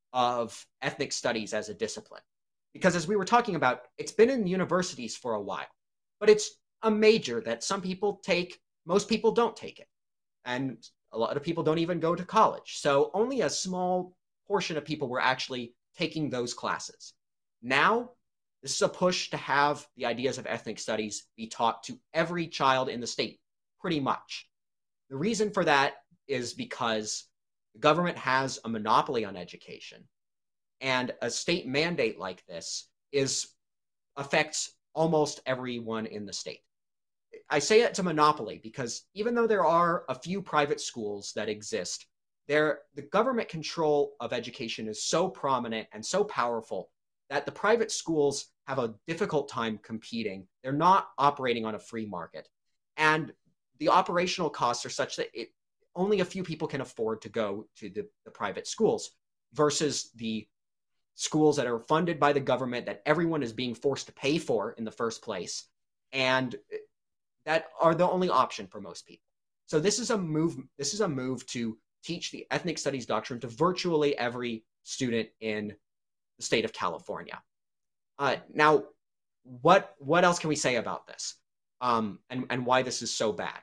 of ethnic studies as a discipline. Because as we were talking about, it's been in universities for a while, but it's a major that some people take, most people don't take it. And a lot of people don't even go to college. So only a small portion of people were actually taking those classes. Now, this is a push to have the ideas of ethnic studies be taught to every child in the state, pretty much. The reason for that is because the government has a monopoly on education, and a state mandate like this affects almost everyone in the state. I say it's a monopoly because even though there are a few private schools that exist, the government control of education is so prominent and so powerful that the private schools have a difficult time competing. They're not operating on a free market. And the operational costs are such that only a few people can afford to go to the private schools versus the schools that are funded by the government that everyone is being forced to pay for in the first place, and that are the only option for most people. So this is a move to teach the ethnic studies doctrine to virtually every student in the state of California. Now, what else can we say about this, and why this is so bad?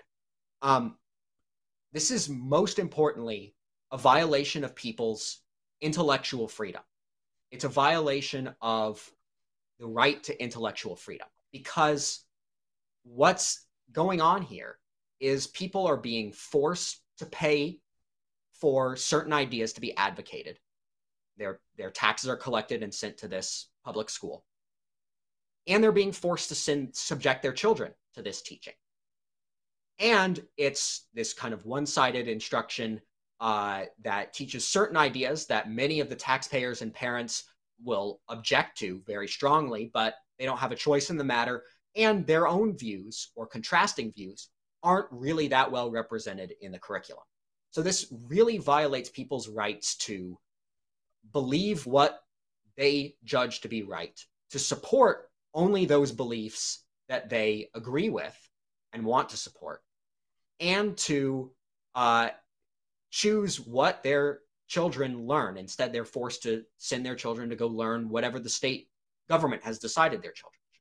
This is most importantly a violation of people's intellectual freedom. It's a violation of the right to intellectual freedom, because what's going on here is people are being forced to pay for certain ideas to be advocated. Their taxes are collected and sent to this public school. And they're being forced to subject their children to this teaching. And it's this kind of one-sided instruction that teaches certain ideas that many of the taxpayers and parents will object to very strongly, but they don't have a choice in the matter, and their own views or contrasting views aren't really that well represented in the curriculum. So this really violates people's rights to believe what they judge to be right, to support only those beliefs that they agree with and want to support, and to choose what their children learn. Instead, they're forced to send their children to go learn whatever the state government has decided their children should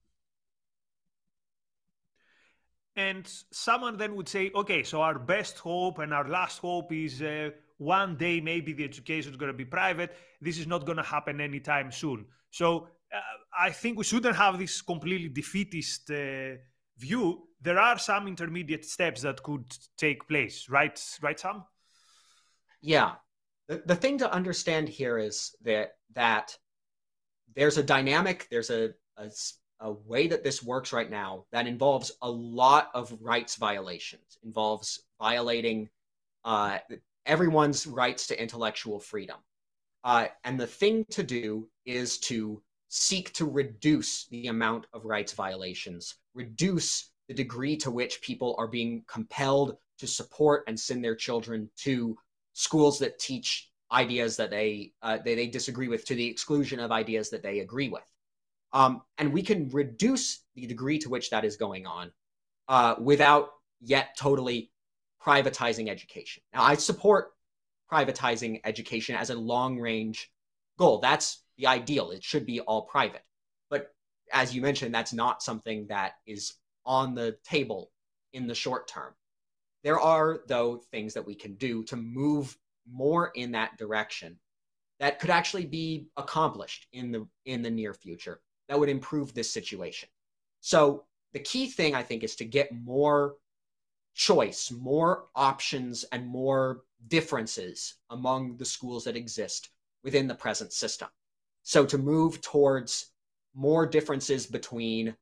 learn. And someone then would say, okay, so our best hope and our last hope is one day maybe the education is going to be private. This is not going to happen anytime soon. So I think we shouldn't have this completely defeatist view. There are some intermediate steps that could take place, right, Sam? Yeah. The thing to understand here is that there's a dynamic, there's a way that this works right now that involves a lot of rights violations, involves violating everyone's rights to intellectual freedom. And the thing to do is to seek to reduce the amount of rights violations, reduce the degree to which people are being compelled to support and send their children to schools that teach ideas that they disagree with, to the exclusion of ideas that they agree with. And we can reduce the degree to which that is going on without yet totally privatizing education. Now, I support privatizing education as a long-range goal. That's the ideal. It should be all private. But as you mentioned, that's not something that is on the table in the short term. There are, though, things that we can do to move more in that direction that could actually be accomplished in the near future that would improve this situation. So the key thing, I think, is to get more choice, more options, and more differences among the schools that exist within the present system. So to move towards more differences between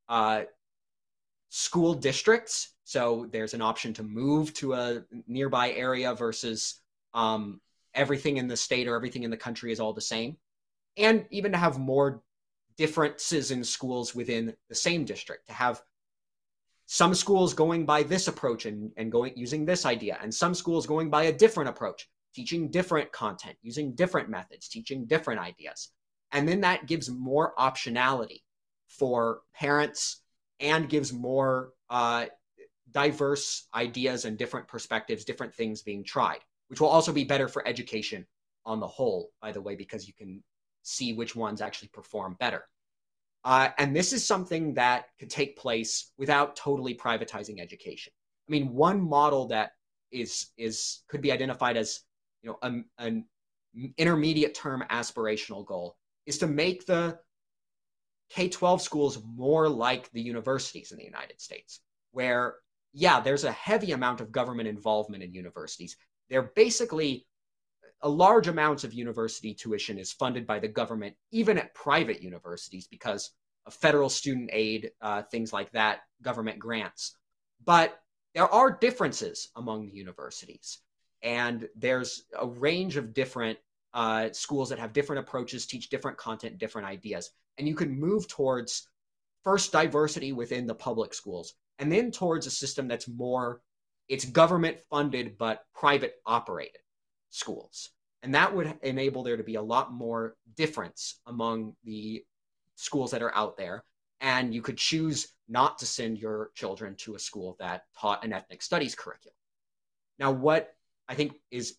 school districts. So there's an option to move to a nearby area versus everything in the state or everything in the country is all the same. And even to have more differences in schools within the same district, to have some schools going by this approach and using this idea, and some schools going by a different approach, teaching different content, using different methods, teaching different ideas. And then that gives more optionality for parents and gives more diverse ideas and different perspectives, different things being tried, which will also be better for education on the whole, by the way, because you can see which ones actually perform better. And this is something that could take place without totally privatizing education. I mean, one model that could be identified as, you know, an intermediate term aspirational goal is to make the K-12 schools more like the universities in the United States, where, yeah, there's a heavy amount of government involvement in universities. They're basically a large amounts of university tuition is funded by the government, even at private universities, because of federal student aid, things like that, government grants. But there are differences among the universities, and there's a range of different schools that have different approaches, teach different content, different ideas. And you can move towards first diversity within the public schools, and then towards a system that's more, it's government funded but private operated schools. And that would enable there to be a lot more difference among the schools that are out there. And you could choose not to send your children to a school that taught an ethnic studies curriculum. Now, what I think is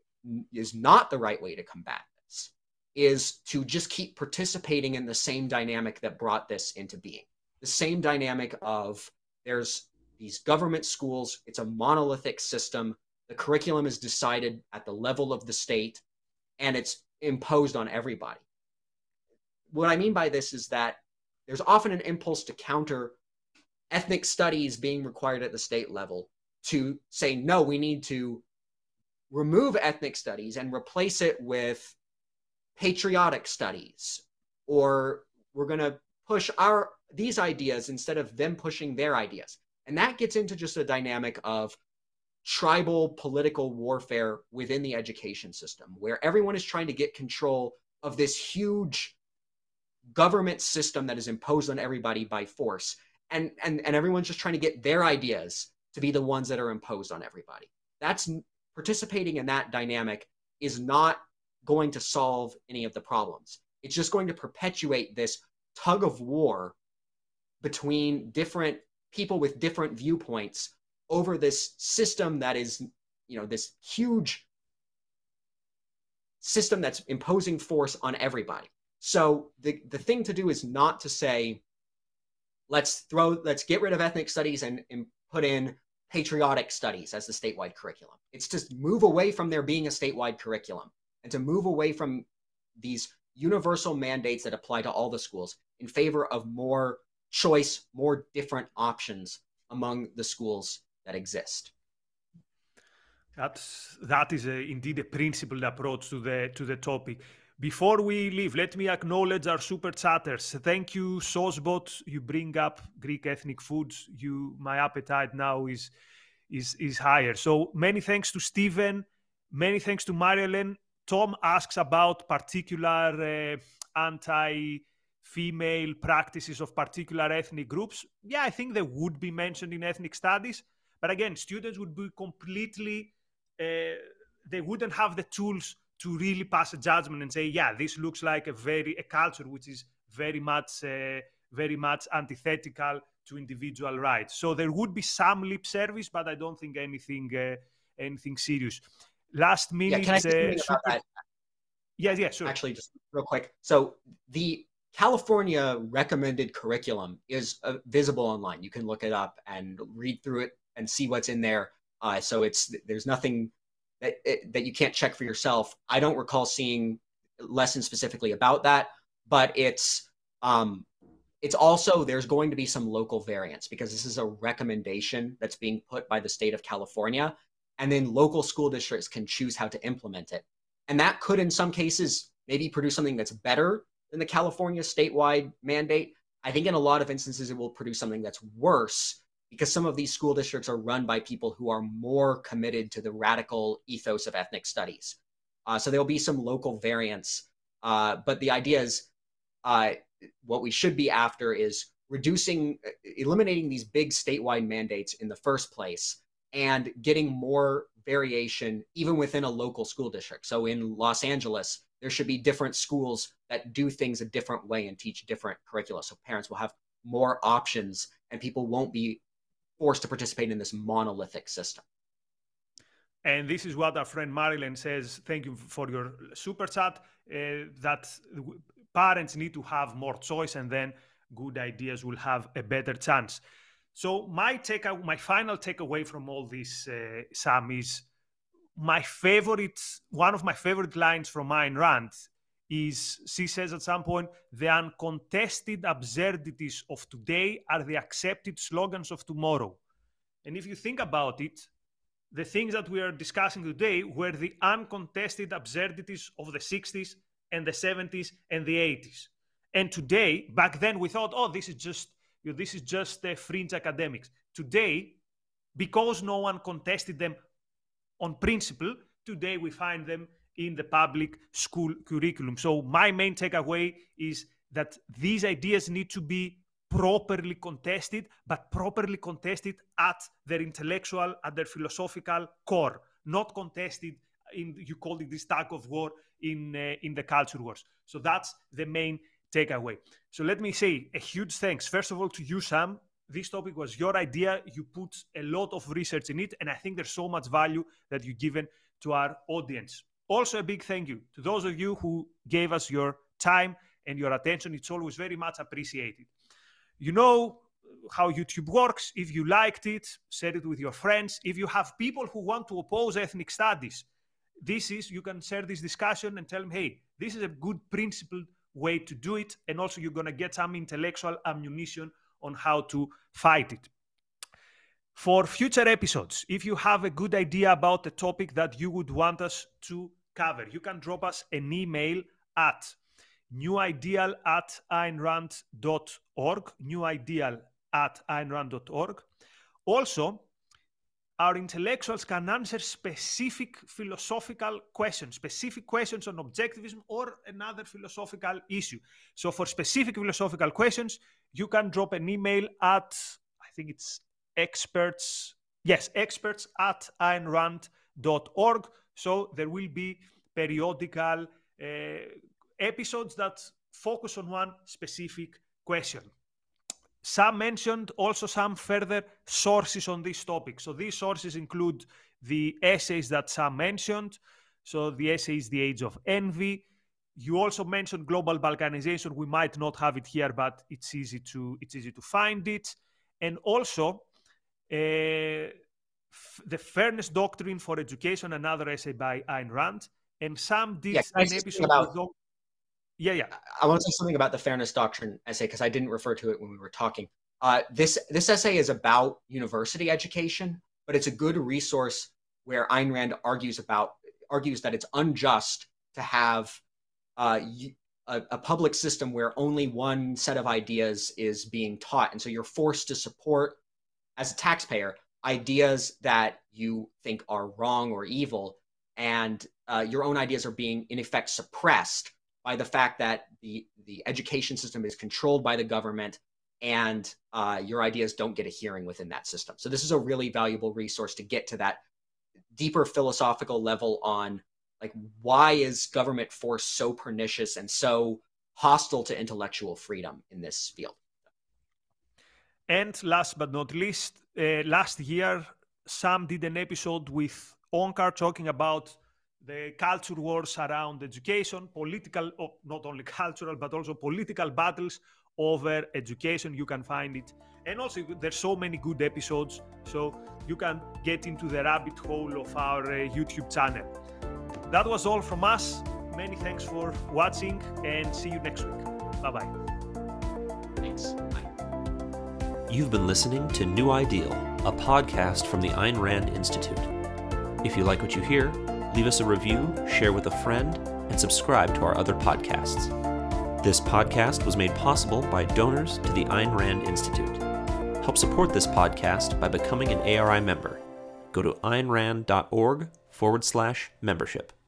not the right way to combat this is to just keep participating in the same dynamic that brought this into being. The same dynamic of there's these government schools, it's a monolithic system, the curriculum is decided at the level of the state, and it's imposed on everybody. What I mean by this is that there's often an impulse to counter ethnic studies being required at the state level to say, no, we need to remove ethnic studies and replace it with patriotic studies, or we're going to push these ideas instead of them pushing their ideas. And that gets into just a dynamic of tribal political warfare within the education system, where everyone is trying to get control of this huge government system that is imposed on everybody by force. And everyone's just trying to get their ideas to be the ones that are imposed on everybody. That's participating in that dynamic is not going to solve any of the problems. It's just going to perpetuate this tug of war between different people with different viewpoints over this system that is, you know, this huge system that's imposing force on everybody. So the thing to do is not to say, let's get rid of ethnic studies and put in patriotic studies as the statewide curriculum. It's just move away from there being a statewide curriculum and to move away from these universal mandates that apply to all the schools in favor of more choice, more different options among the schools that exist. That is indeed a principled approach to the topic. Before we leave, let me acknowledge our super chatters. Thank you, Sosbot. You bring up Greek ethnic foods. My appetite now is higher. So many thanks to Stephen. Many thanks to Marilyn. Tom asks about particular anti-female practices of particular ethnic groups. Yeah, I think they would be mentioned in ethnic studies. But again, students would be completely, they wouldn't have the tools to really pass a judgment and say, yeah, this looks like a culture which is very much antithetical to individual rights. So there would be some lip service, but I don't think anything serious. Last minute. Yeah, can I say something about that? Yeah, sure. Actually, just real quick. So the California recommended curriculum is visible online. You can look it up and read through it and see what's in there. So there's nothing that you can't check for yourself. I don't recall seeing lessons specifically about that, but it's also, there's going to be some local variance because this is a recommendation that's being put by the state of California, and then local school districts can choose how to implement it. And that could, in some cases, maybe produce something that's better than the California statewide mandate. I think in a lot of instances, it will produce something that's worse because some of these school districts are run by people who are more committed to the radical ethos of ethnic studies. So there'll be some local variance. But the idea is what we should be after is eliminating these big statewide mandates in the first place and getting more variation even within a local school district. So in Los Angeles, there should be different schools that do things a different way and teach different curricula. So parents will have more options and people won't be forced to participate in this monolithic system. And this is what our friend Marilyn says. Thank you for your super chat. That parents need to have more choice, and then good ideas will have a better chance. So my final takeaway from all this, Sam, is one of my favorite lines from Ayn Rand is, she says at some point, the uncontested absurdities of today are the accepted slogans of tomorrow. And if you think about it, the things that we are discussing today were the uncontested absurdities of the 60s and the 70s and the 80s. And today, back then we thought, oh, this is just fringe academics. Today, because no one contested them on principle, today we find them in the public school curriculum. So my main takeaway is that these ideas need to be properly contested, but properly contested at their intellectual, at their philosophical core, not contested you called it this tug of war in the culture wars. So that's the main takeaway. So let me say a huge thanks, first of all, to you, Sam. This topic was your idea. You put a lot of research in it, and I think there's so much value that you've given to our audience. Also, a big thank you to those of you who gave us your time and your attention. It's always very much appreciated. You know how YouTube works. If you liked it, share it with your friends. If you have people who want to oppose ethnic studies, you can share this discussion and tell them, hey, this is a good principled way to do it. And also you're going to get some intellectual ammunition on how to fight it. For future episodes, if you have a good idea about the topic that you would want us to cover, you can drop us an email at newideal@aynrand.org, newideal@aynrand.org. Also, our intellectuals can answer specific philosophical questions on objectivism or another philosophical issue. So for specific philosophical questions, you can drop an email at, I think it's experts@aynrand.org. So there will be periodical episodes that focus on one specific question. Sam mentioned also some further sources on this topic. So these sources include the essays that Sam mentioned. So the essay is The Age of Envy. You also mentioned global balkanization. We might not have it here, but it's easy to find it. And also the Fairness Doctrine for Education, another essay by Ayn Rand. And Sam did an episode with... Yeah. I want to say something about the Fairness Doctrine essay because I didn't refer to it when we were talking. This essay is about university education, but it's a good resource where Ayn Rand argues that it's unjust to have a public system where only one set of ideas is being taught, and so you're forced to support, as a taxpayer, ideas that you think are wrong or evil, and your own ideas are being in effect suppressed by the fact that the education system is controlled by the government and your ideas don't get a hearing within that system. So this is a really valuable resource to get to that deeper philosophical level on, like, why is government force so pernicious and so hostile to intellectual freedom in this field? And last but not least, last year, Sam did an episode with Onkar talking about the culture wars around education, not only cultural, but also political battles over education. You can find it. And also, there's so many good episodes, so you can get into the rabbit hole of our YouTube channel. That was all from us. Many thanks for watching, and see you next week. Bye-bye. Thanks. Bye. You've been listening to New Ideal, a podcast from the Ayn Rand Institute. If you like what you hear, leave us a review, share with a friend, and subscribe to our other podcasts. This podcast was made possible by donors to the Ayn Rand Institute. Help support this podcast by becoming an ARI member. Go to aynrand.org/membership.